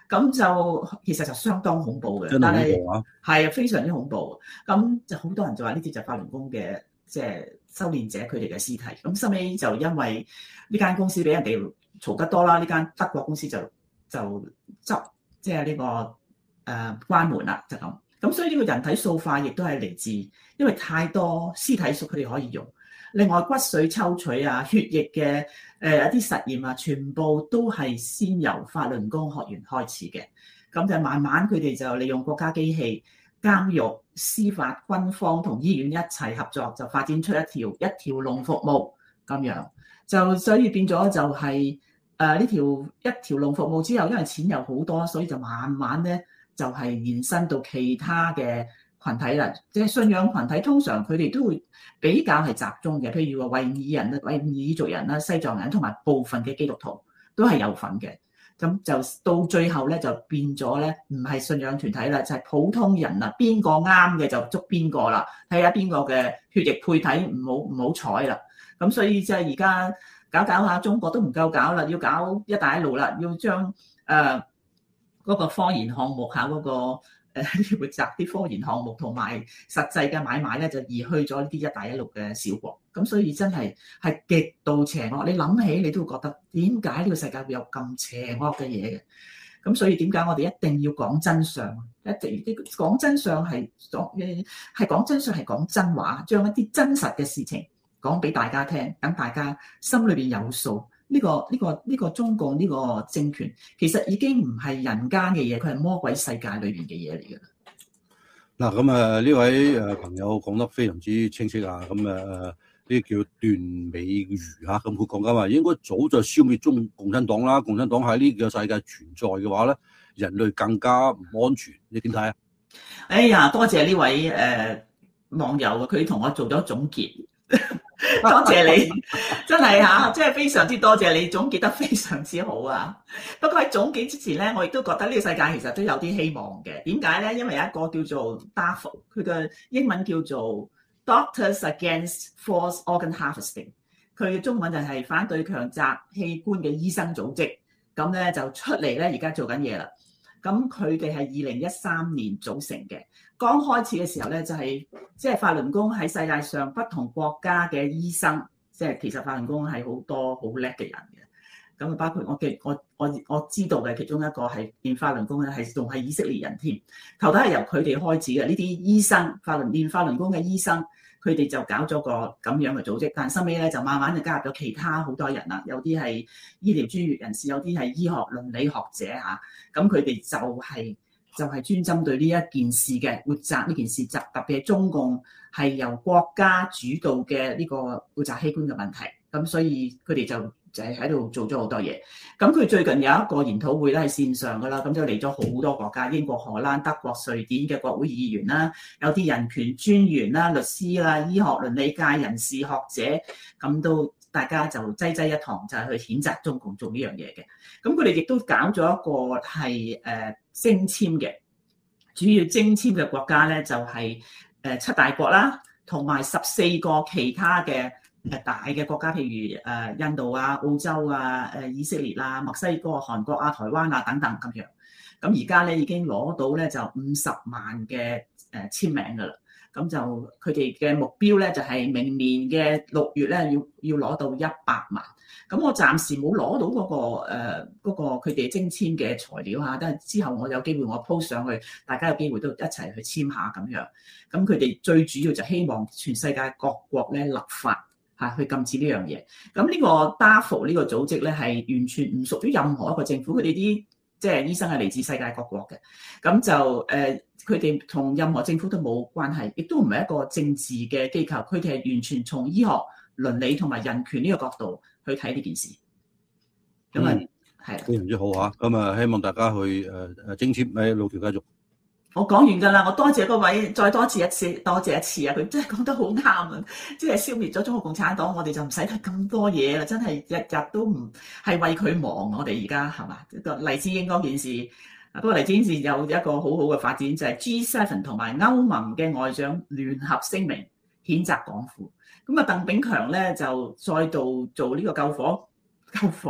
咁就其實就相當恐怖嘅， 真但係係恐怖啊！ 係非常之恐怖。咁就好多人就話呢啲就法輪功嘅即係修煉者佢哋嘅屍體。咁收尾就因為呢間公司俾人哋嘈得多啦，呢間德國公司就執即係呢個關門啦，就咁。咁所以呢個人體塑化亦都係嚟自，因為太多屍體屬佢哋可以用。另外骨髓抽取啊、血液嘅一啲實驗啊，全部都係先由法輪功學員開始嘅。咁就慢慢佢哋就利用國家機器、監獄、司法、軍方同醫院一齊合作，就發展出一條龍服務咁樣。就所以變咗就係呢一條龍服務之後，因為錢又好多，所以就慢慢咧就係延伸到其他嘅群體啦，即係信仰群體，通常佢哋都會比較係集中嘅，譬如話維吾爾人、維吾爾族人啦、西藏人同埋部分嘅基督徒都係有份嘅。咁就到最後咧就變咗咧，唔係信仰團體啦，就係普通人啦，邊個啱嘅就捉邊個啦，睇下邊個嘅血液配體唔好彩啦。咁所以即係而家搞下，中國都唔夠搞啦，要搞一帶一路啦，要將嗰個科研項目下嗰個。活摘啲科研項目同埋實際嘅買賣咧，就移去咗呢啲一帶一路嘅小國。咁所以真係極度邪惡。你諗起你都會覺得點解呢個世界會有咁邪惡嘅嘢嘅？咁所以點解我哋一定要講真相？一定講真相係講真相係講真話，將一啲真實嘅事情講俾大家聽，等大家心裏邊有數。呢個中共呢個政權其實已經唔係人間嘅嘢，佢係魔鬼世界裏邊嘅嘢嚟㗎啦。 嗱，咁呢位朋友講得非常之清晰啊！咁呢叫段美如嚇，咁佢講緊話應該早就消滅共產黨啦。共產黨喺呢個世界存在嘅話咧，人類更加唔安全。你點睇啊？ 哎呀，多謝呢位網友啊，佢同我做咗總結。多謝你，真係嚇，真係非常之多謝你總結得非常之好啊！不過喺總結之前咧，我亦都覺得呢個世界其實都有啲希望嘅。點解咧？因為有一個叫做 DARPA， 佢嘅英文叫做 Doctors Against Forced Organ Harvesting， 佢嘅中文就係反對強摘器官嘅醫生組織。咁咧就出嚟咧，而家做緊嘢啦。咁佢哋係2013年組成嘅。剛開始嘅時候咧，就係即係法輪功喺世界上不同國家嘅醫生，即係其實法輪功係好多好叻嘅人嘅。咁啊，包括我知道嘅其中一個係練法輪功嘅，係仲係以色列人添。頭都係由佢哋開始嘅。呢啲醫生練法輪功嘅醫生，佢哋就搞咗個咁樣嘅組織。但係收尾咧就慢慢就加入咗其他好多人啦，有啲係醫療專業人士，有啲係醫學倫理學者嚇。咁佢哋就係專針對呢一件事嘅活摘呢件事，特別係中共係由國家主導嘅呢個活摘器官嘅問題，咁所以佢哋就係喺度做咗好多嘢。咁佢最近有一個研討會咧係線上噶啦，咁就嚟咗好多國家，英國、荷蘭、德國、瑞典嘅國會議員啦，有啲人權專員啦、律師啦、醫學倫理界人士、學者，咁都大家就濟一堂，就係去譴責中共做呢樣嘢嘅。咁佢哋亦都搞咗一個係徵簽嘅，主要徵簽嘅國家咧就係7大國啦，同埋14個其他嘅大嘅國家，譬如印度啊、澳洲啊、以色列啊、墨西哥、韓國啊、台灣啊等等咁樣。咁而家咧已經攞到咧就50萬嘅簽名㗎啦。咁就佢哋嘅目標咧就係明年嘅6月咧要攞到100萬。咁我暫時冇攞到嗰個佢哋徵簽嘅材料嚇，但係之後我有機會我 post 上去，大家有機會都一齊去簽下咁樣。咁佢哋最主要就希望全世界各國咧立法嚇去禁止呢樣嘢。咁呢個 DARPA 呢個組織咧係完全唔屬於任何一個政府，佢哋啲即係醫生係嚟自世界各國嘅。咁就佢哋同任何政府都冇關係，亦都唔係一個政治嘅機構，佢哋係完全從醫學倫理同埋人權呢個角度去睇呢件事。咁係非常之好嚇。咁啊，希望大家去徵簽喺路條繼續。 我講完㗎啦，我多謝嗰位，再多謝一次啊！佢真係講得好啱啊！即係消滅咗中國共產黨，我哋就唔使睇咁多嘢啦。真係日日都唔係為佢忙，我哋而家係嘛？個黎智英嗰件事，不過黎智英事有一個好好嘅發展，就係 G7 同埋歐盟嘅外長聯合聲明譴責港府。咁啊，鄧炳強咧就再度做呢個救火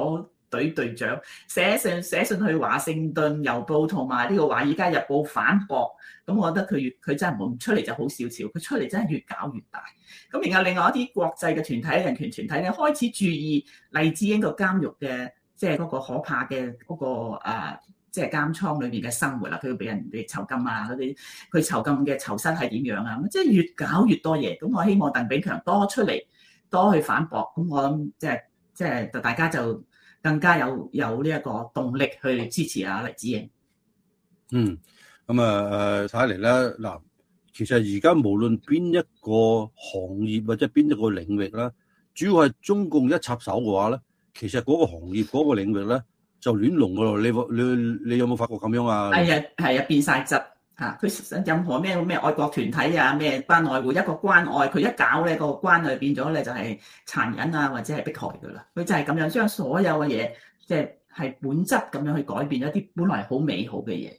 隊隊長寫信去華盛頓郵報同埋呢個華爾街日報反駁，咁我覺得佢真係冇出嚟就好少少，佢出嚟真係越搞越大。咁然後另外一啲國際嘅團體、人權團體咧，開始注意黎智英個監獄嘅即係嗰個可怕嘅嗰個即係監倉裏面嘅生活啦，佢要俾人哋囚禁啊，嗰啲佢囚禁嘅囚室係點樣啊？即係越搞越多嘢。咁我希望鄧炳強多出嚟，多去反駁。咁我諗即係大家就更加有呢一個動力去支持啊黎智英。 咁睇嚟咧嗱，其實而家無論邊一個行業或者邊一個領域啦，主要係中共一插手嘅話咧，其實嗰個行業嗰個領域咧就亂龍噶咯。你有冇發覺咁樣啊？ 係啊，變晒質嚇！佢任何咩愛國團體啊，咩關愛會一個關愛，佢一搞咧個關愛變咗咧就係殘忍啊，或者係迫害噶啦。佢就係咁樣將所有嘅嘢即係本質咁樣去改變一啲本來好美好嘅嘢。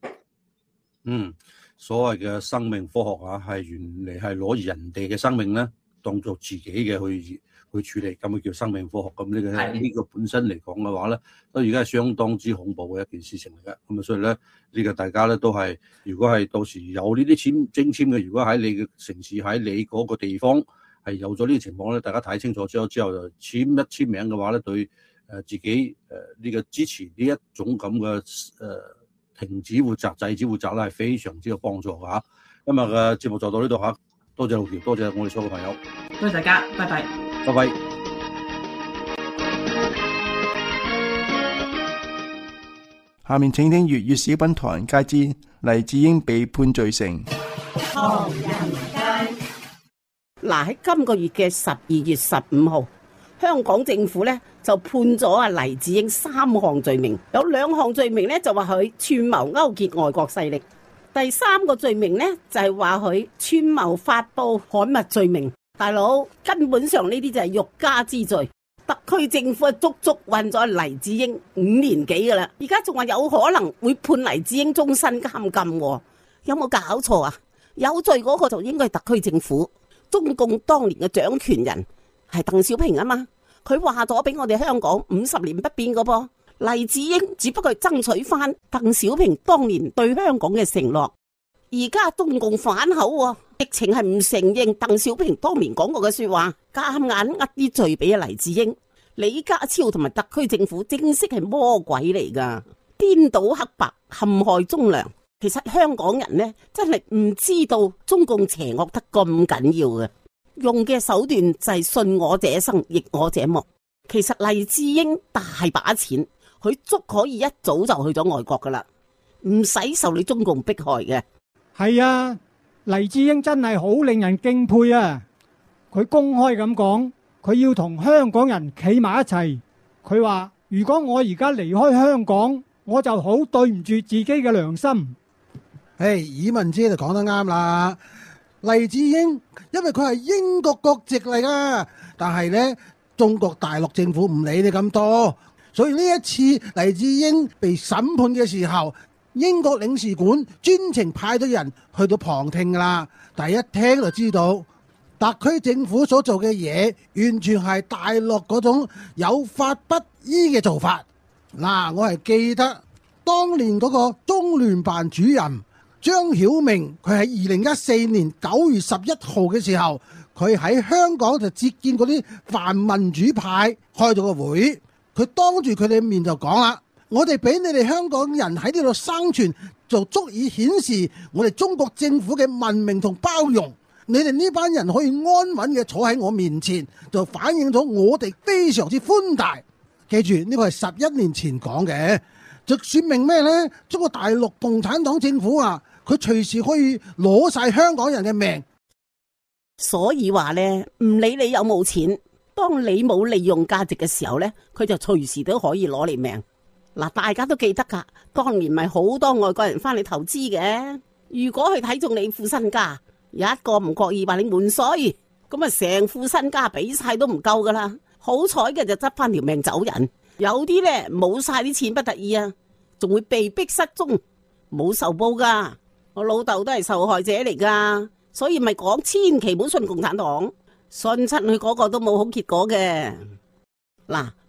所謂嘅生命科學啊，係原嚟係攞人哋嘅生命咧當做自己嘅去處理，咁叫生命科學。咁呢個本身嚟講嘅話咧，都而家係相當之恐怖嘅一件事情嚟嘅。咁所以咧呢個大家咧都係，如果係到時有呢啲徵簽嘅，如果喺你嘅城市喺你嗰個地方係有咗呢個情況咧，大家睇清楚之後就簽名嘅話咧，對自己呢個支持呢一種咁嘅停止活摘、制止活摘咧係非常之有幫助㗎嚇。今日嘅節目就到呢度嚇，多謝路橋，多謝我哋所有嘅朋友， 多謝大家，拜拜， 拜拜。 下面請聽粵語小品《唐人街之黎智英被判罪成》。 唐人街嗱，喺今個月嘅12月15號，香港政府咧就判咗黎智英3項罪名，有2項罪名咧就話佢串謀勾結外國勢力，第3個罪名咧就係話佢串謀發布刊物罪名。大佬，根本上呢啲就係欲加之罪。特區政府足足困咗黎智英5年幾噶啦，而家仲話有可能會判黎智英終身監禁，有冇搞錯啊？有罪嗰個就應該係特區政府。中共當年嘅掌權人係鄧小平啊嘛，佢話咗俾我哋香港50年不變噶噃，黎智英只不過係爭取翻鄧小平當年對香港嘅承諾。而家中共反口，直情係唔承認鄧小平當年講過嘅說話，夾硬呃啲罪俾黎智英。李家超同埋特區政府正式係魔鬼嚟噶，顛倒黑白，陷害忠良。其實香港人呢，真係唔知道中共邪惡得咁緊要嘅，用嘅手段就係信我者生，逆我者亡。其實黎智英大把錢，佢足可以一早就去咗外國噶啦，唔使受你中共迫害嘅。 係啊，黎智英真係好令人敬佩啊！佢公開咁講，佢要同香港人企埋一齊。佢話如果我而家離開香港，我就好對唔住自己嘅良心。 以文姐就講得啱啦。黎智英因為佢係英國國籍嚟噶，但係呢，中國大陸政府唔理你咁多，所以呢一次黎智英被審判嘅時候，英國領事館專程派咗人去到旁聽噶啦。第一聽就知道特區政府所做嘅嘢完全係大陸嗰種有法不依嘅做法。嗱，我係記得當年嗰個中聯辦主任張曉明，佢喺2014年9月11號嘅時候，佢喺香港就接見嗰啲泛民主派開咗個會，佢當住佢哋面就講啦：我哋俾你哋香港人喺呢度生存，就足以顯示我哋中國政府嘅文明同包容。你哋呢班人可以安穩嘅坐喺我面前，就反映咗我哋非常之寬大。記住呢個係11年前講嘅，就說明咩呢？中國大陸共產黨政府啊，佢隨時可以攞晒香港人嘅命。 所以話呢，唔理你有冇錢，當你冇利用價值嘅時候呢，佢就隨時都可以攞你命。嗱，大家都記得噶，當年咪好多外國人翻嚟投資嘅。如果佢睇中你副身家，有一個唔覺意話你瞞稅，咁啊成副身家俾晒都唔夠噶啦。好彩嘅就執翻條命走人，有啲呢冇晒啲錢不得已啊，仲會被逼失蹤，冇仇報噶。我老豆都係受害者嚟噶，所以咪講千祈唔好信共產黨，信親佢嗰個都冇好結果嘅。嗱，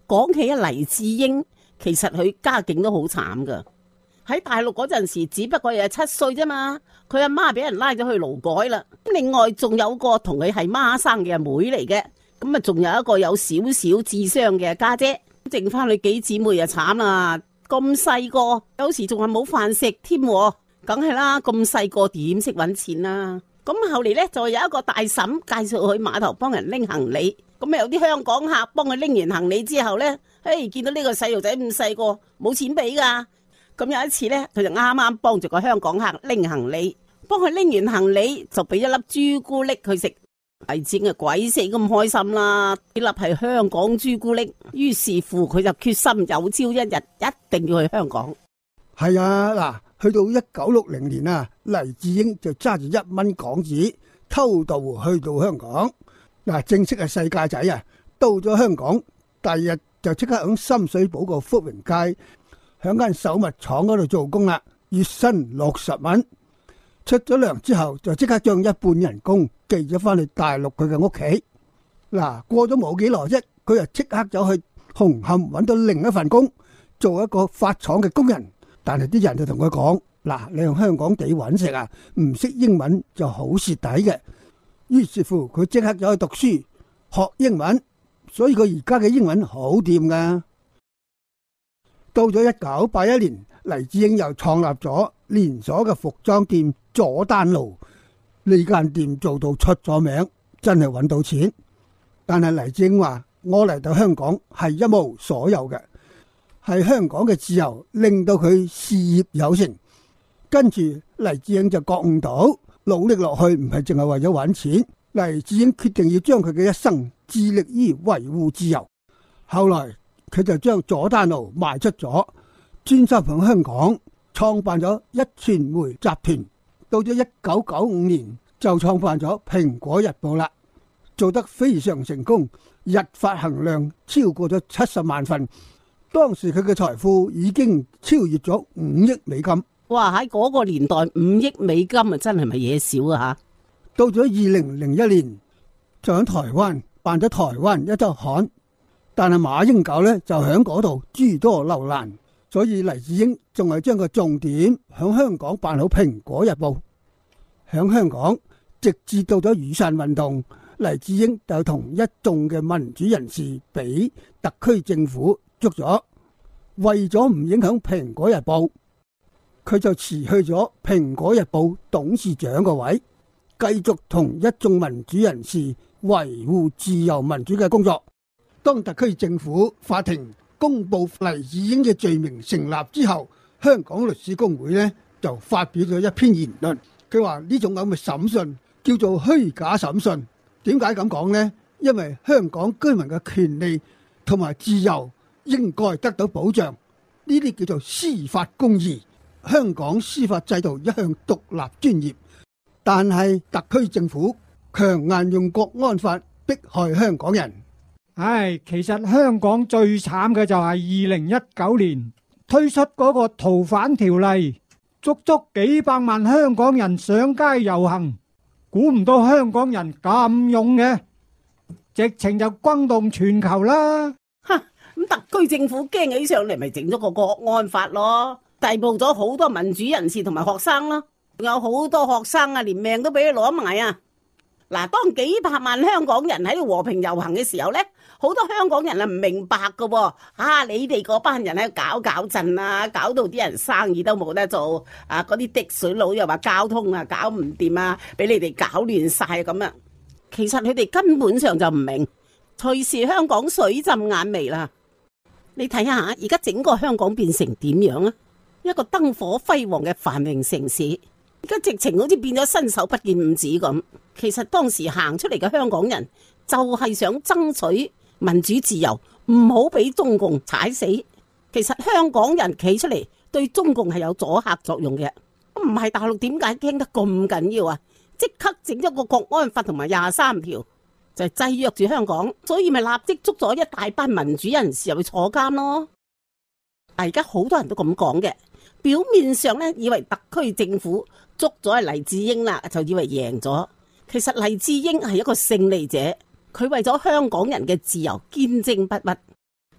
講起黎智英，其實佢家境都好慘噶。喺大陸嗰陣時，只不過係7歲啫嘛，佢阿媽俾人拉咗去勞改啦。另外仲有個同佢係孖生嘅妹嚟嘅，咁啊仲有一個有少少智商嘅家姐，剩翻佢幾姊妹啊慘啦，咁細個，有時仲係冇飯食添，梗係啦，咁細個點識搵錢啦？咁後嚟呢，就有一個大嬸介紹去碼頭幫人拎行李，咁啊有啲香港客幫佢拎完行李之後呢，見到呢個細路仔咁細個，冇錢俾噶。咁有一次呢，佢就啱啱幫住個香港客拎行李，幫佢拎完行李就俾一粒朱古力佢食。黎智英啊鬼死咁開心啦！呢粒係香港朱古力，於是乎佢就決心有朝一日一定要去香港。 係啊，嗱，去到1960年啊，黎智英就揸住1蚊港紙偷渡去到香港。嗱，正式係世界仔啊！到咗香港，第二日就即刻響深水埗個福榮街，響間手襪廠嗰度做工啦，月薪60蚊。出咗糧之後，就即刻將一半人工寄咗翻去大陸佢嘅屋企。嗱，過咗冇幾耐啫，佢就即刻走去紅磡揾到另一份工，做一個發廠嘅工人。但係啲人就同佢講：嗱，你用香港地揾食啊，唔識英文就好蝕底嘅。於是乎，佢即刻走去讀書學英文，所以佢而家嘅英文好掂噶。到咗1981年，黎智英又創立咗連鎖嘅服裝店佐丹奴。呢間店做到出咗名，真係揾到錢。但係黎智英話：我嚟到香港係一無所有嘅，係香港嘅自由令到佢事業有成。跟住黎智英就覺悟到，努力落去唔係淨係為咗揾錢。黎智英決定要將佢嘅一生致力於維護自由。後來佢就將佐丹奴賣出咗，專心喺香港創辦咗壹傳媒集團。到咗1995年就創辦咗蘋果日報啦，做得非常成功，日發行量超過咗70萬份。當時佢嘅財富已經超越咗5億美金。 哇！喺嗰個年代5億美金啊，真係咪嘢少啊吓？ 到咗2001年就喺台灣辦咗台灣一週刊，但係馬英九呢就喺嗰度諸多留難，所以黎智英仲係將個重點喺香港辦好蘋果日報。喺香港直至到咗雨傘運動，黎智英就同一眾嘅民主人士俾特區政府捉咗，為咗唔影響蘋果日報，佢就辭去咗蘋果日報董事長個位，繼續同一眾民主人士維護自由民主嘅工作。當特區政府法庭公布黎智英嘅罪名成立之後，香港律師公會呢就發表咗一篇言論，佢話呢種咁嘅審訊叫做虛假審訊。點解咁講呢？因為香港居民嘅權利同埋自由應該得到保障，呢啲叫做司法公義。香港司法制度一向獨立專業，但係特區政府強硬用國安法迫害香港人。 其實香港最慘嘅就係2019年推出嗰個逃犯條例，足足幾百萬香港人上街遊行，估唔到香港人咁勇嘅，直情就轟動全球啦。 咁特區政府驚起上嚟，咪整咗個國安法咯，逮捕咗好多民主人士同埋學生咯，仲有好多學生啊，連命都俾佢攞埋啊！嗱，當幾百萬香港人喺度和平遊行嘅時候呢，好多香港人啊唔明白噶，你哋嗰班人喺度搞震啊，搞到啲人生意都冇得做啊！嗰啲滴水佬又話交通啊搞唔掂啊，俾你哋搞亂晒咁啊！其實佢哋根本上就唔明，隨時香港水浸眼眉啦。你睇下而家整個香港變成點樣啊？一個燈火輝煌嘅繁榮城市，而家直情好似變咗伸手不見五指咁。其實當時行出嚟嘅香港人就係想爭取民主自由，唔好俾中共踩死。其實香港人企出嚟對中共係有阻嚇作用嘅，唔係大陸點解驚得咁緊要啊？即刻整咗個國安法同埋23條。就係制約住香港，所以咪立即捉咗一大班民主人士入去坐監咯。而家好多人都咁講嘅，表面上呢以為特區政府捉咗黎智英啦，就以為贏咗。其實黎智英係一個勝利者，佢為咗香港人嘅自由堅貞不屈。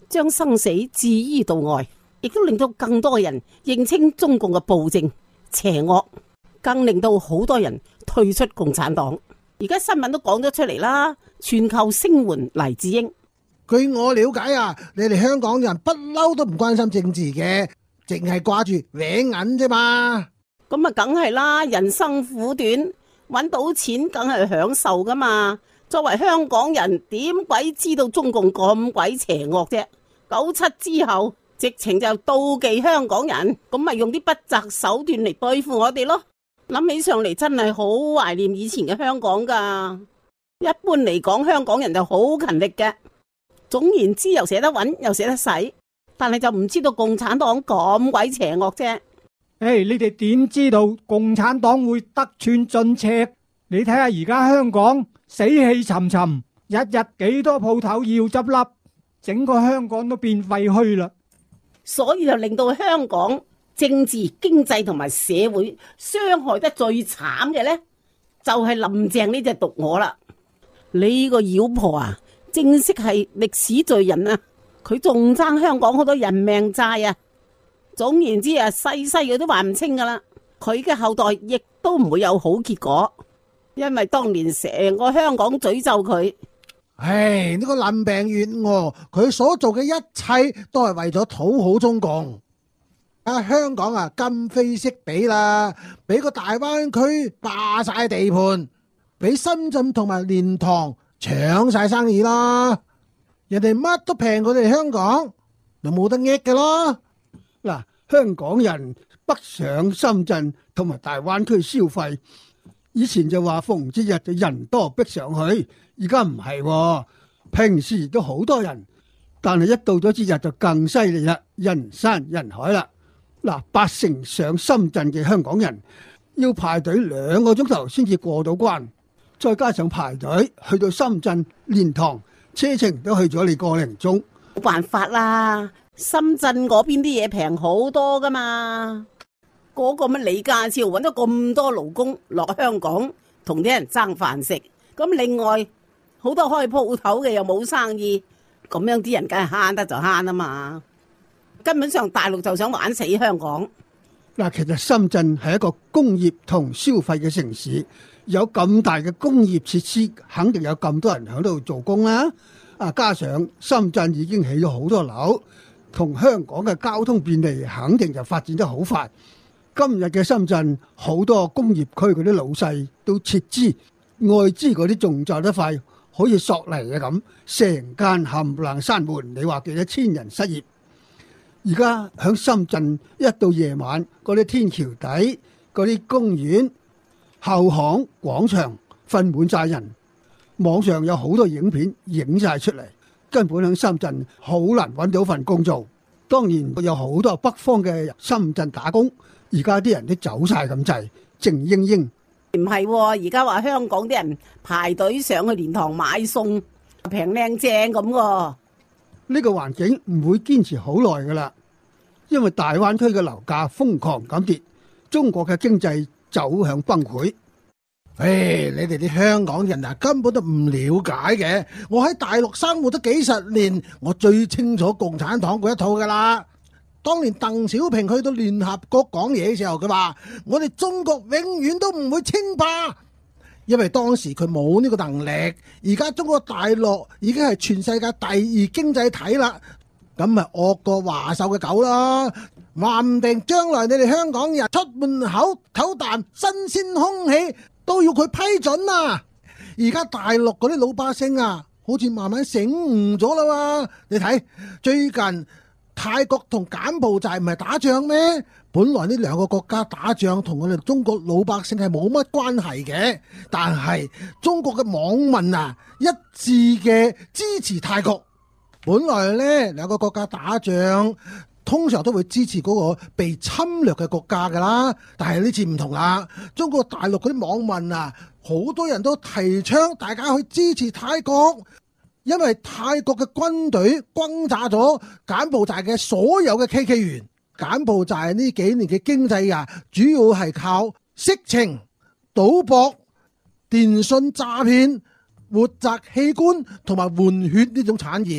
將生死置於度外，亦都令到更多人認清中共嘅暴政邪惡，更令到好多人退出共產黨。而家新聞都講咗出嚟啦，全球聲援黎智英。 據我了解啊，你哋香港人不嬲都唔關心政治嘅，淨係掛住搲銀啫嘛。 咁啊，梗係啦，人生苦短，搵到錢梗係享受噶嘛。作為香港人，點鬼知道中共咁鬼邪惡啫？97之後，直情就妒忌香港人，咁咪用啲不擇手段嚟對付我哋咯。諗起上嚟真係好懷念以前嘅香港噶。一般嚟講，香港人就好勤力嘅，總言之又捨得搵又捨得使，但係就唔知道共產黨咁鬼邪惡啫。 你哋點知道共產黨會得寸進尺？你睇下而家香港死氣沉沉，日日幾多鋪頭要執笠，整個香港都變廢墟啦。 所以就令到香港政治、經濟同埋社會傷害得最慘嘅呢，就係林鄭呢隻毒鵝啦。呢個妖婆啊，正式係歷史罪人啊！佢仲爭香港好多人命債啊！總言之啊，細細佢都還唔清噶啦。佢嘅後代亦都唔會有好結果，因為當年成個香港詛咒佢。 呢個林鄭月娥，佢所做嘅一切都係為咗討好中共。香港啊，今非昔比啦，俾個大灣區霸晒地盤，俾深圳同埋蓮塘搶晒生意啦。人哋乜都平過哋香港，就冇得益嘅咯。 嗱，香港人北上深圳同埋大灣區消費，以前就話逢節日就人多逼上去，而家唔係喎，平時都好多人，但係一到咗節日就更犀利啦，人山人海啦。嗱，8成上深圳嘅香港人要排隊2個鐘頭先至過到關，再加上排隊去到深圳蓮塘，車程都去咗你個零鐘。 冇辦法啦，深圳嗰邊啲嘢平好多噶嘛。嗰個乜李家超揾咗咁多勞工落香港同啲人爭飯食，咁另外好多開鋪頭嘅又冇生意，咁樣啲人梗係慳得就慳啊嘛。根本上大陸就想玩死香港。 嗱，其實深圳係一個工業同消費嘅城市，有咁大嘅工業設施，肯定有咁多人喺度做工啦。加上深圳已經起咗好多樓，同香港嘅交通便利，肯定就發展得好快。今日嘅深圳好多工業區嗰啲老細都撤資，外資嗰啲仲賺得快，好似索尼嘅咁，成間冚唪唥閂門。你話幾多千人失業？而家喺深圳一到夜晚，嗰啲天橋底、嗰啲公園、後巷、廣場瞓滿晒人，網上有好多影片影晒出嚟，根本喺深圳好難揾到份工做。當然有好多北方嘅深圳打工，而家啲人都走晒咁滯，靜英英。 唔係，而家話香港啲人排隊上去蓮塘買餸，平靚正咁喎。 呢個環境唔會堅持好耐噶啦，因為大灣區嘅樓價瘋狂咁跌，中國嘅經濟走向崩潰。 你哋啲香港人啊，根本都唔了解嘅。我喺大陸生活咗幾十年，我最清楚共產黨嗰一套噶啦。當年鄧小平去到聯合國講嘢嘅時候，佢話：我哋中國永遠都唔會稱霸。因為當時佢冇呢個能力，而家中國大陸已經係全世界第2經濟體啦，咁咪惡過華獸嘅狗啦。話唔定將來你哋香港人出門口唞啖新鮮空氣都要佢批准啊！而家大陸嗰啲老百姓啊，好似慢慢醒悟咗啦喎。你睇最近泰國同柬埔寨唔係打仗咩？本來呢2個國家打仗同我哋中國老百姓係冇乜關係嘅，但係中國嘅網民啊一致嘅支持泰國。本來呢2個國家打仗，通常都會支持嗰個被侵略嘅國家噶啦，但係呢次唔同啦。中國大陸嗰啲網民啊，好多人都提倡大家去支持泰國，因為泰國嘅軍隊轟炸咗柬埔寨嘅所有嘅 KK 園。柬埔寨呢幾年嘅經濟啊，主要係靠色情、賭博、電信詐騙、活摘器官同埋換血呢種產業。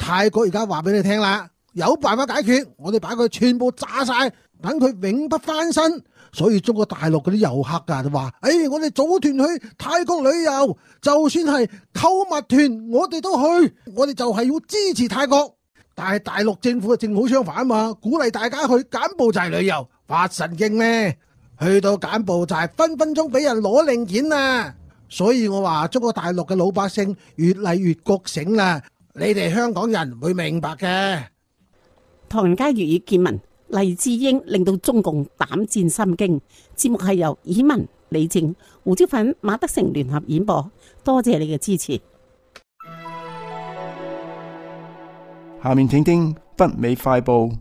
泰國而家話俾你聽啦，有辦法解決，我哋把佢全部炸晒，等佢永不翻身。所以中國大陸嗰啲遊客就話，我哋組團去泰國旅遊，就算係購物團，我哋都去，我哋就係要支持泰國。但係大陸政府正好相反嘛，鼓勵大家去柬埔寨旅遊，發神經咩？去到柬埔寨分分鐘俾人攞零件啊！所以我話中國大陸嘅老百姓越嚟越覺醒啦，你哋香港人會明白嘅。 唐人街粵語見聞，黎智英令到中共膽戰心驚。節目係由以文、李正、胡椒粉、馬德成聯合演播，多謝你嘅支持。 下面聽聽北美快報。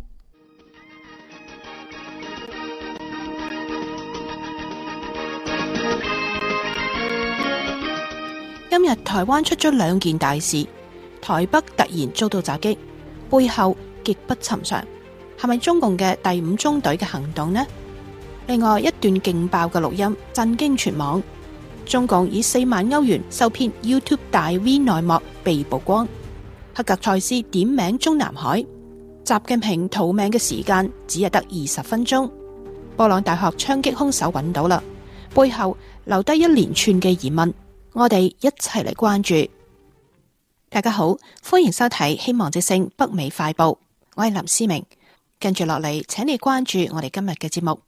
今日台灣出咗兩件大事，台北突然遭到襲擊，背後極不尋常，係咪中共嘅第五中隊嘅行動呢？另外一段勁爆嘅錄音震驚全網，中共以4萬歐元受騙 YouTube 大 V 內幕被曝光，黑格賽斯點名中南海，習近平逃命嘅時間只係得20分鐘，波朗大學槍擊兇手揾到啦，背後留低一連串嘅疑問。我哋一齊嚟關注。大家好，歡迎收睇希望之聲北美快報，我係林思明。跟住落嚟，請你關注我哋今日嘅節目。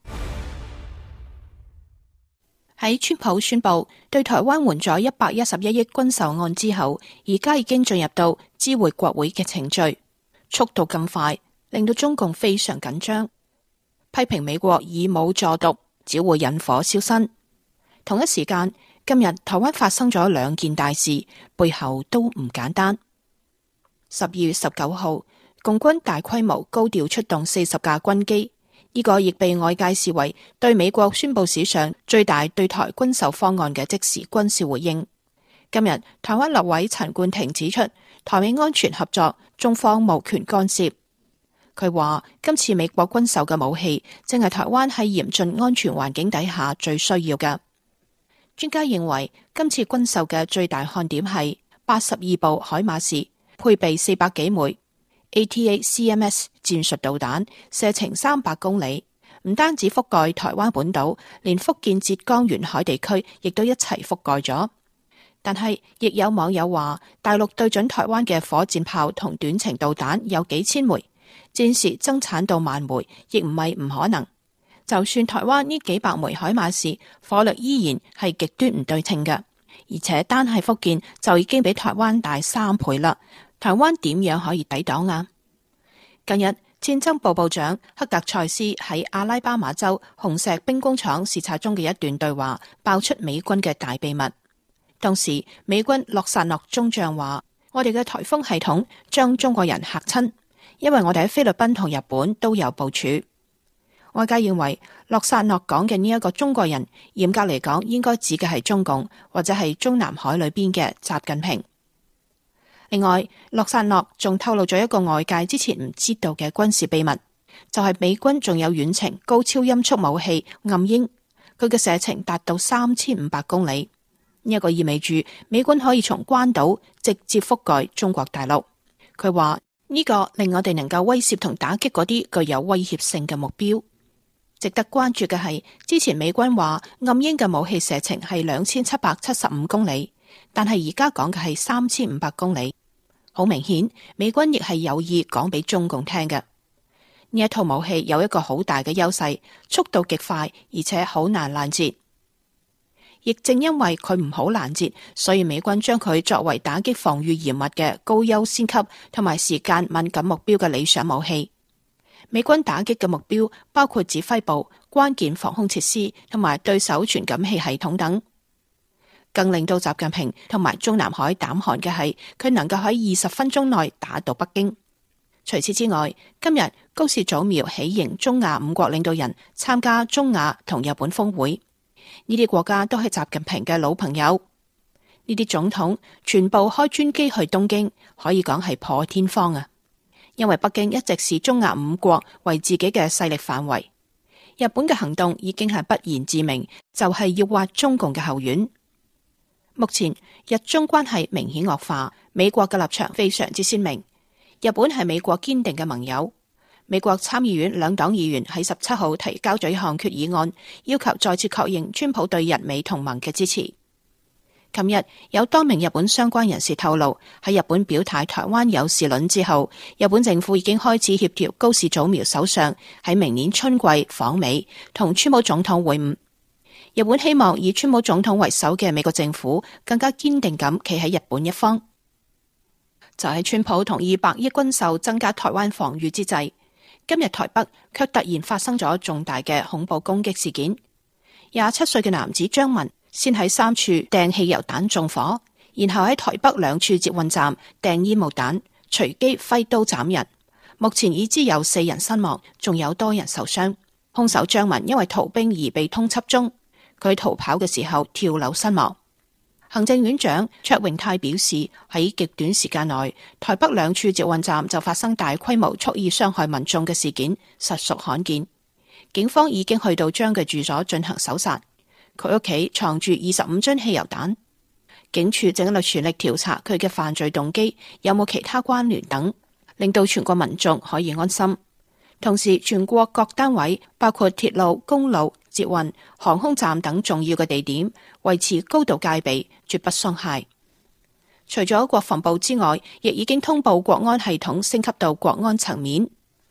喺川普宣布對台灣援助111億軍售案之後，而家已經進入到知會國會嘅程序，速度咁快，令到中共非常緊張，批評美國以武助獨，只會引火燒身。同一時間，今日台灣發生咗兩件大事，背後都唔簡單。12月19號，共軍大規模高調出動40架軍機，呢個亦被外界視為對美國宣布史上最大對台軍售方案嘅即時軍事回應。今日台灣立委陳冠廷指出，台美安全合作，中方無權干涉。佢話今次美國軍售嘅武器，正係台灣喺嚴峻安全環境底下最需要嘅。專家認為，今次軍售嘅最大看點係82部海馬士，配備400幾枚 ATA-CMS 戰術導彈，射程300公里，唔單止覆蓋台灣本島，連福建、浙江沿海地區亦都一齊覆蓋咗。但係，亦有網友話，大陸對準台灣嘅火箭炮同短程導彈有幾千枚，戰時增產到1萬枚，亦唔係唔可能。就算台灣呢幾百枚海馬士，火力依然係極端唔對稱嘅，而且單係福建就已經比台灣大3倍啦。台灣點樣可以抵擋啊？近日戰爭部部長黑格賽斯喺阿拉巴馬州紅石兵工廠視察中嘅一段對話，爆出美軍嘅大秘密。當時美軍洛薩諾中將話：我哋嘅颱風系統將中國人嚇親，因為我哋喺菲律賓同日本都有部署。外界認為洛薩諾講嘅呢一個中國人，嚴格嚟講應該指嘅係中共或者係中南海裏邊嘅習近平。另外，洛薩諾仲透露咗一個外界之前唔知道嘅軍事秘密，就係美軍仲有遠程高超音速武器暗鷹，佢嘅射程達到3500公里。呢一個意味住美軍可以從關島直接覆蓋中國大陸。佢話呢個令我哋能夠威懾同打擊嗰啲具有威脅性嘅目標。值得關注嘅係，之前美軍話暗鷹嘅武器射程係2775公里，但係而家講嘅係3500公里。好明顯，美軍亦係有意講俾中共聽嘅。呢一套武器有一個好大嘅優勢，速度極快，而且好難攔截。亦正因為佢唔好攔截，所以美軍將佢作為打擊防禦嚴密嘅高優先級同埋時間敏感目標嘅理想武器。美軍打擊嘅目標包括指揮部、關鍵防空設施同埋對手傳感器系統等。更令到習近平同埋中南海膽寒嘅係，佢能夠喺20分鐘內打到北京。除此之外，今日高市早苗喜迎中亞5國領導人參加中亞同日本峰會，呢啲國家都係習近平嘅老朋友。呢啲總統全部開專機去東京，可以講係破天荒啊！因為北京一直視中亞5國為自己嘅勢力範圍，日本嘅行動已經係不言自明，就係要挖中共嘅後院。目前日中關係明顯惡化，美國嘅立場非常之鮮明， 日本係美國堅定嘅盟友。美國參議院兩黨議員喺17號提交咗一項決議案，要求再次確認川普對日美同盟嘅支持。琴日有多名日本相關人士透露，喺日本表態台灣有事論之後，日本政府已經開始協調高市早苗首相喺明年春季訪美，同川普總統會晤。日本希望以川普總統為首嘅美國政府更加堅定咁企喺日本一方。就喺川普同意100億軍售增加台灣防禦之際，今日台北卻突然發生咗重大嘅恐怖攻擊事件。27歲嘅男子張文先喺3處掟汽油彈縱火，然後喺台北2處捷運站掟煙霧彈，隨機揮刀斬人。目前已知有4人身亡，仲有多人受傷。兇手張文因為逃兵而被通緝中，佢逃跑嘅時候跳樓身亡。行政院長卓榮泰表示，喺極短時間內，台北2處捷運站就發生大規模蓄意傷害民眾嘅事件，實屬罕見。警方已經去到張嘅住所進行搜查，佢屋企藏住25樽汽油彈。警署正喺度全力調查佢嘅犯罪動機，有冇其他關聯等，令到全國民眾可以安心。同時，全國各單位包括鐵路、公路、捷運、航空站等重要嘅地點，維持高度戒備，絕不鬆懈。除咗國防部之外，亦已經通報國安系統升級到國安層面。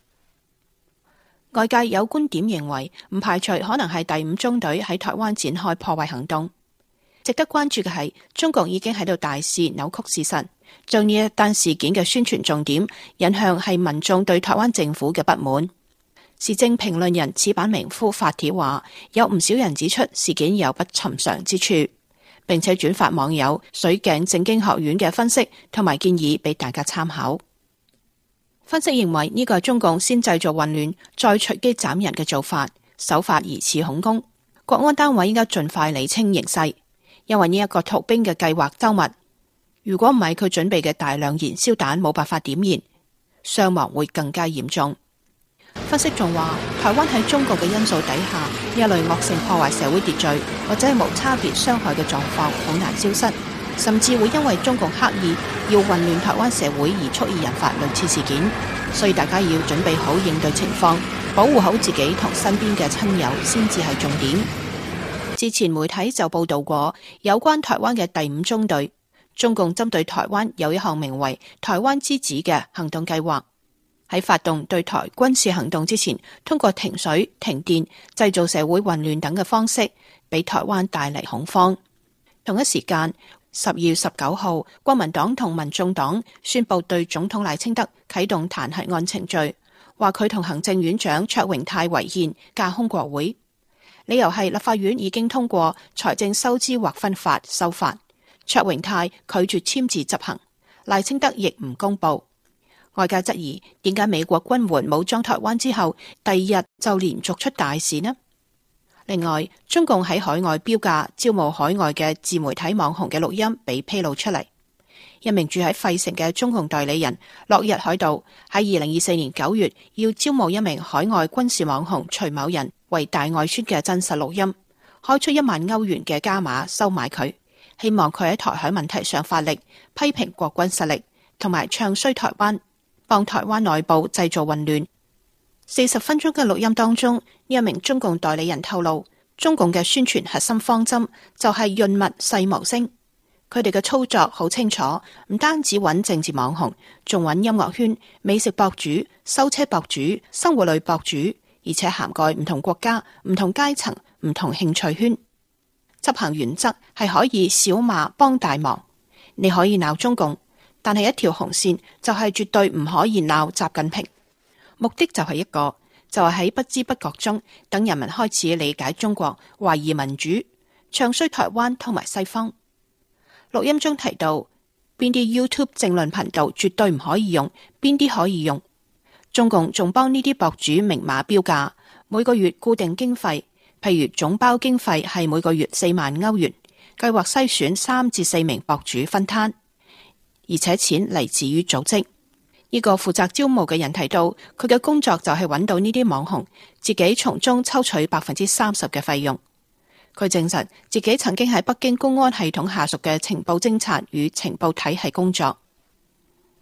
外界有觀點認為，唔排除可能係第5中隊喺台灣展開破壞行動。值得關注嘅係，中共已經喺度大肆扭曲事實，將呢一單事件嘅宣傳重點引向係民眾對台灣政府嘅不滿。時政評論人矢板明夫發帖話，有唔少人指出事件有不尋常之處，並且轉發網友水鏡政經學院嘅分析同埋建議俾大家參考。分析認為呢個係中共先製造混亂，再隨機斬人嘅做法，手法疑似恐攻。國安單位應該盡快理清形勢，因為呢一個逃兵嘅計劃周密，如果唔係佢準備嘅大量燃燒彈冇辦法點燃，傷亡會更加嚴重。分析仲話，台灣喺中國嘅因素底下，一類惡性破壞社會秩序或者係無差別傷害嘅狀況好難消失，甚至會因為中共刻意要混亂台灣社會而蓄意引發類似事件。所以大家要準備好應對情況，保護好自己同身邊嘅親友先至係重點。之前媒體就報道過有關台灣嘅第5中隊，中共針對台灣有一項名為台灣之子嘅行動計劃。喺發動對台軍事行動之前，通過停水、停電、製造社會混亂等嘅方式，俾台灣帶嚟恐慌。同一時間，12月19號，國民黨同民眾黨宣布對總統賴清德啟動彈劾案程序，話佢同行政院長卓榮泰違憲，架空國會。理由係立法院已經通過財政收支劃分法修法，卓榮泰拒絕簽字執行，賴清德亦唔公布。外界質疑，點解美國軍援武裝台灣之後，第2日就連續出大事呢？另外，中共喺海外標價招募海外嘅自媒體網紅嘅錄音被披露出嚟。一名住喺費城嘅中共代理人落日海盜喺2024年9月要招募一名海外軍事網紅徐某人為大外宣嘅真實錄音，開出1萬歐元嘅加碼收買佢，希望佢喺台海問題上發力，批評國軍實力，同埋唱衰台灣，幫台灣內部製造混亂。40分鐘嘅錄音當中，呢一名中共代理人透露，中共嘅宣傳核心方針就係潤物細無聲。佢哋嘅操作好清楚，唔單止揾政治網紅，仲揾音樂圈、美食博主、修車博主、生活類博主，而且涵蓋唔同國家、唔同階層、唔同興趣圈。執行原則係可以小罵幫大忙，你可以鬧中共，但係一條紅線就係絕對唔可以鬧習近平。目的就係一個，就係喺不知不覺中，等人民開始理解中國，懷疑民主，唱衰台灣同埋西方。錄音中提到，邊啲 YouTube 政論頻道絕對唔可以用，邊啲可以用。中共仲幫呢啲博主明碼標價，每個月固定經費，譬如總包經費係每個月4萬歐元，計劃篩選3至4名博主分攤，而且錢嚟自於組織。呢個負責招募嘅人提到，佢嘅工作就係揾到呢啲網紅，自己從中抽取30%嘅費用。佢證實自己曾經喺北京公安系統下屬嘅情報偵察與情報體系工作。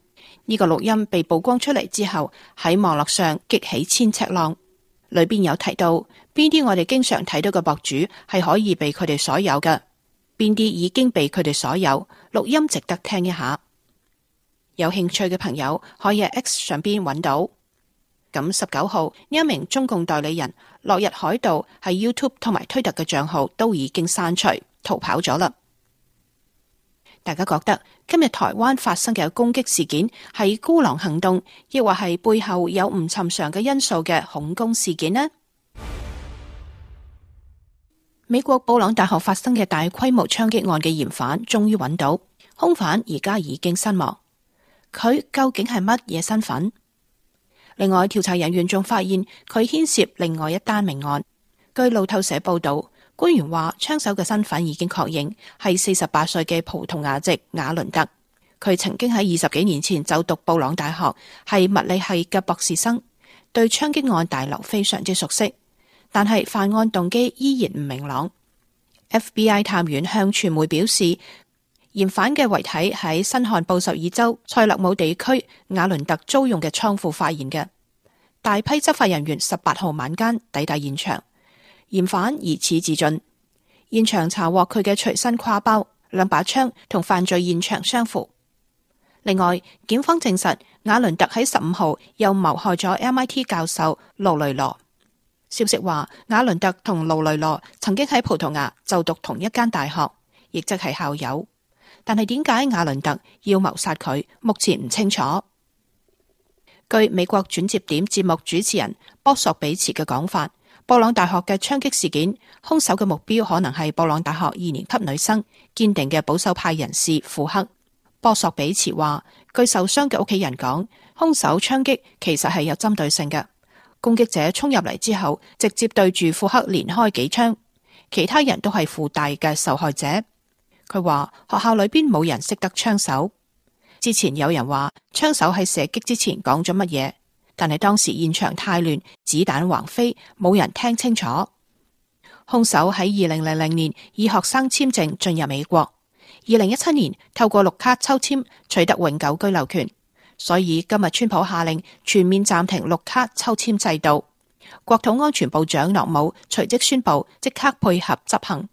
呢個錄音被曝光出嚟之後，喺網絡上激起千尺浪。裏邊有提到邊啲我哋經常睇到嘅博主係可以被佢哋所有嘅，邊啲已經被佢哋所有。錄音值得聽一下，有興趣嘅朋友可以喺 X 上邊揾到。咁19號呢一名中共代理人落日海盜喺 YouTube 同埋推特嘅賬號都已經刪除，逃跑咗啦。大家覺得今日台灣發生嘅攻擊事件係孤狼行動，亦或係背後有唔尋常嘅因素嘅恐攻事件呢？美國布朗大學發生嘅大規模槍擊案嘅嫌犯終於揾到，兇犯而家已經身亡。佢究竟係乜嘢身份？另外，調查人員仲發現佢牽涉另外一單命案。據路透社報道，官員話槍手嘅身份已經確認，係48歲嘅葡萄牙籍瓦倫特。佢曾經喺20幾年前就讀布朗大學，係物理系嘅博士生，對槍擊案大樓非常之熟悉。但係犯案動機依然唔明朗。FBI 探員向傳媒表示，嫌犯嘅遺體喺新罕布什爾州塞勒姆地區瓦倫特租用嘅倉庫發現嘅。大批執法人員18號晚間抵達現場，嫌犯疑似自盡。現場查獲佢嘅隨身挎包、2把槍同犯罪現場相符。另外，檢方證實瓦倫特喺15號又謀害咗 MIT 教授盧雷羅。消息話，瓦倫特同盧雷羅曾經喺葡萄牙就讀同一間大學，亦即係校友。但係點解瓦倫特要謀殺佢，目前唔清楚。據美國轉接點節目主持人波索比茨嘅講法，布朗大學嘅槍擊事件，兇手嘅目標可能係布朗大學2年級女生，堅定嘅保守派人士庫克。波索比茨話，據受傷嘅屋企人講，兇手槍擊其實係有針對性嘅。攻擊者衝入嚟之後，直接對住庫克連開幾槍，其他人都係附帶嘅受害者。佢話學校裏邊冇人識得槍手。之前有人話槍手喺射擊之前講咗乜嘢，但係當時現場太亂，子彈橫飛，冇人聽清楚。兇手喺2000年以學生簽證進入美國，2017年透過綠卡抽簽取得永久居留權。所以今日川普下令全面暫停綠卡抽簽制度，國土安全部長諾姆隨即宣布即刻配合執行。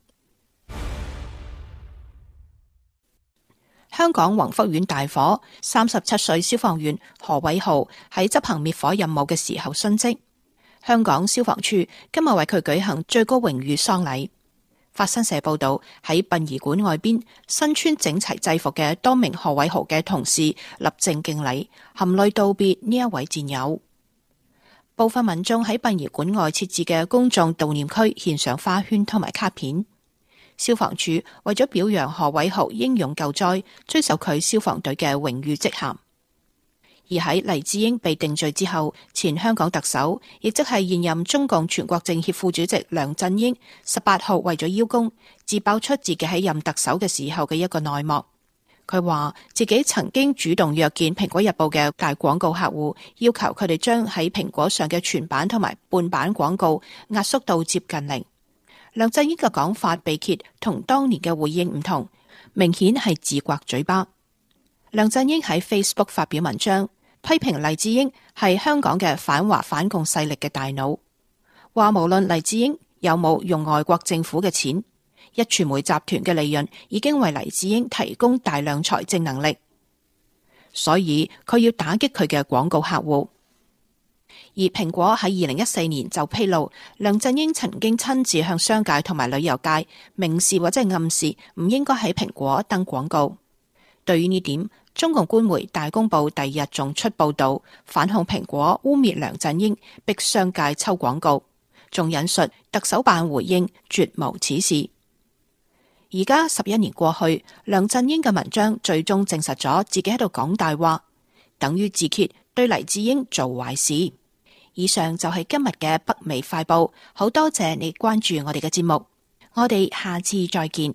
香港宏福苑大火，37歲消防員何偉豪喺執行滅火任務嘅時候殉職。香港消防處今日為佢舉行最高榮譽喪禮。法新社報道，喺殯儀館外邊，身穿整齊制服嘅多名何偉豪嘅同事立正敬禮，含淚道別呢一位戰友。部分民眾喺殯儀館外設置嘅公眾悼念區獻上花圈同埋卡片。消防處為咗表揚何偉豪英勇救災，追授佢消防隊嘅榮譽職銜。而喺黎智英被定罪之後，前香港特首，亦即係現任中共全國政協副主席梁振英18號為咗邀功，自爆出自己喺任特首嘅時候嘅一個內幕。佢話自己曾經主動約見蘋果日報嘅大廣告客戶，要求佢哋將喺蘋果上嘅全版同埋半版廣告壓縮到接近零。梁振英嘅講法被揭同當年嘅回應唔同，明顯係自刮嘴巴。梁振英喺 Facebook 發表文章，批評黎智英係香港嘅反華反共勢力嘅大腦，話無論黎智英有冇用外國政府嘅錢，壹傳媒集團嘅利潤已經為黎智英提供大量財政能力，所以佢要打擊佢嘅廣告客戶。而蘋果喺2014年就披露，梁振英曾經親自向商界同埋旅遊界明示或者係暗示唔應該喺蘋果登廣告。對於呢點，中共官媒大公報第二日仲出報道，反控蘋果污衊梁振英逼商界抽廣告，仲引述特首辦回應絕無此事。而家11年過去，梁振英嘅文章最終證實咗自己喺度講大話，等於自揭對黎智英做壞事。以上就係今日嘅北美快報，好多謝你關注我哋嘅節目，我哋下次再見。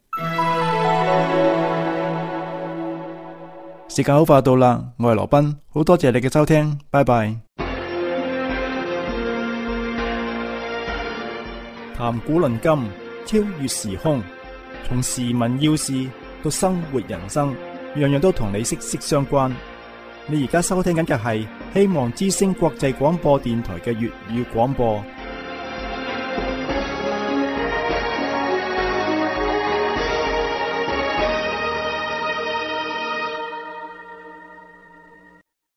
時間好快到啦，我係羅賓，好多謝你嘅收聽，拜拜。談古論今，超越時空，從時聞要事到生活人生，樣樣都同你息息相關。 你而家收聽緊嘅係希望之聲國際廣播電台嘅粵語廣播。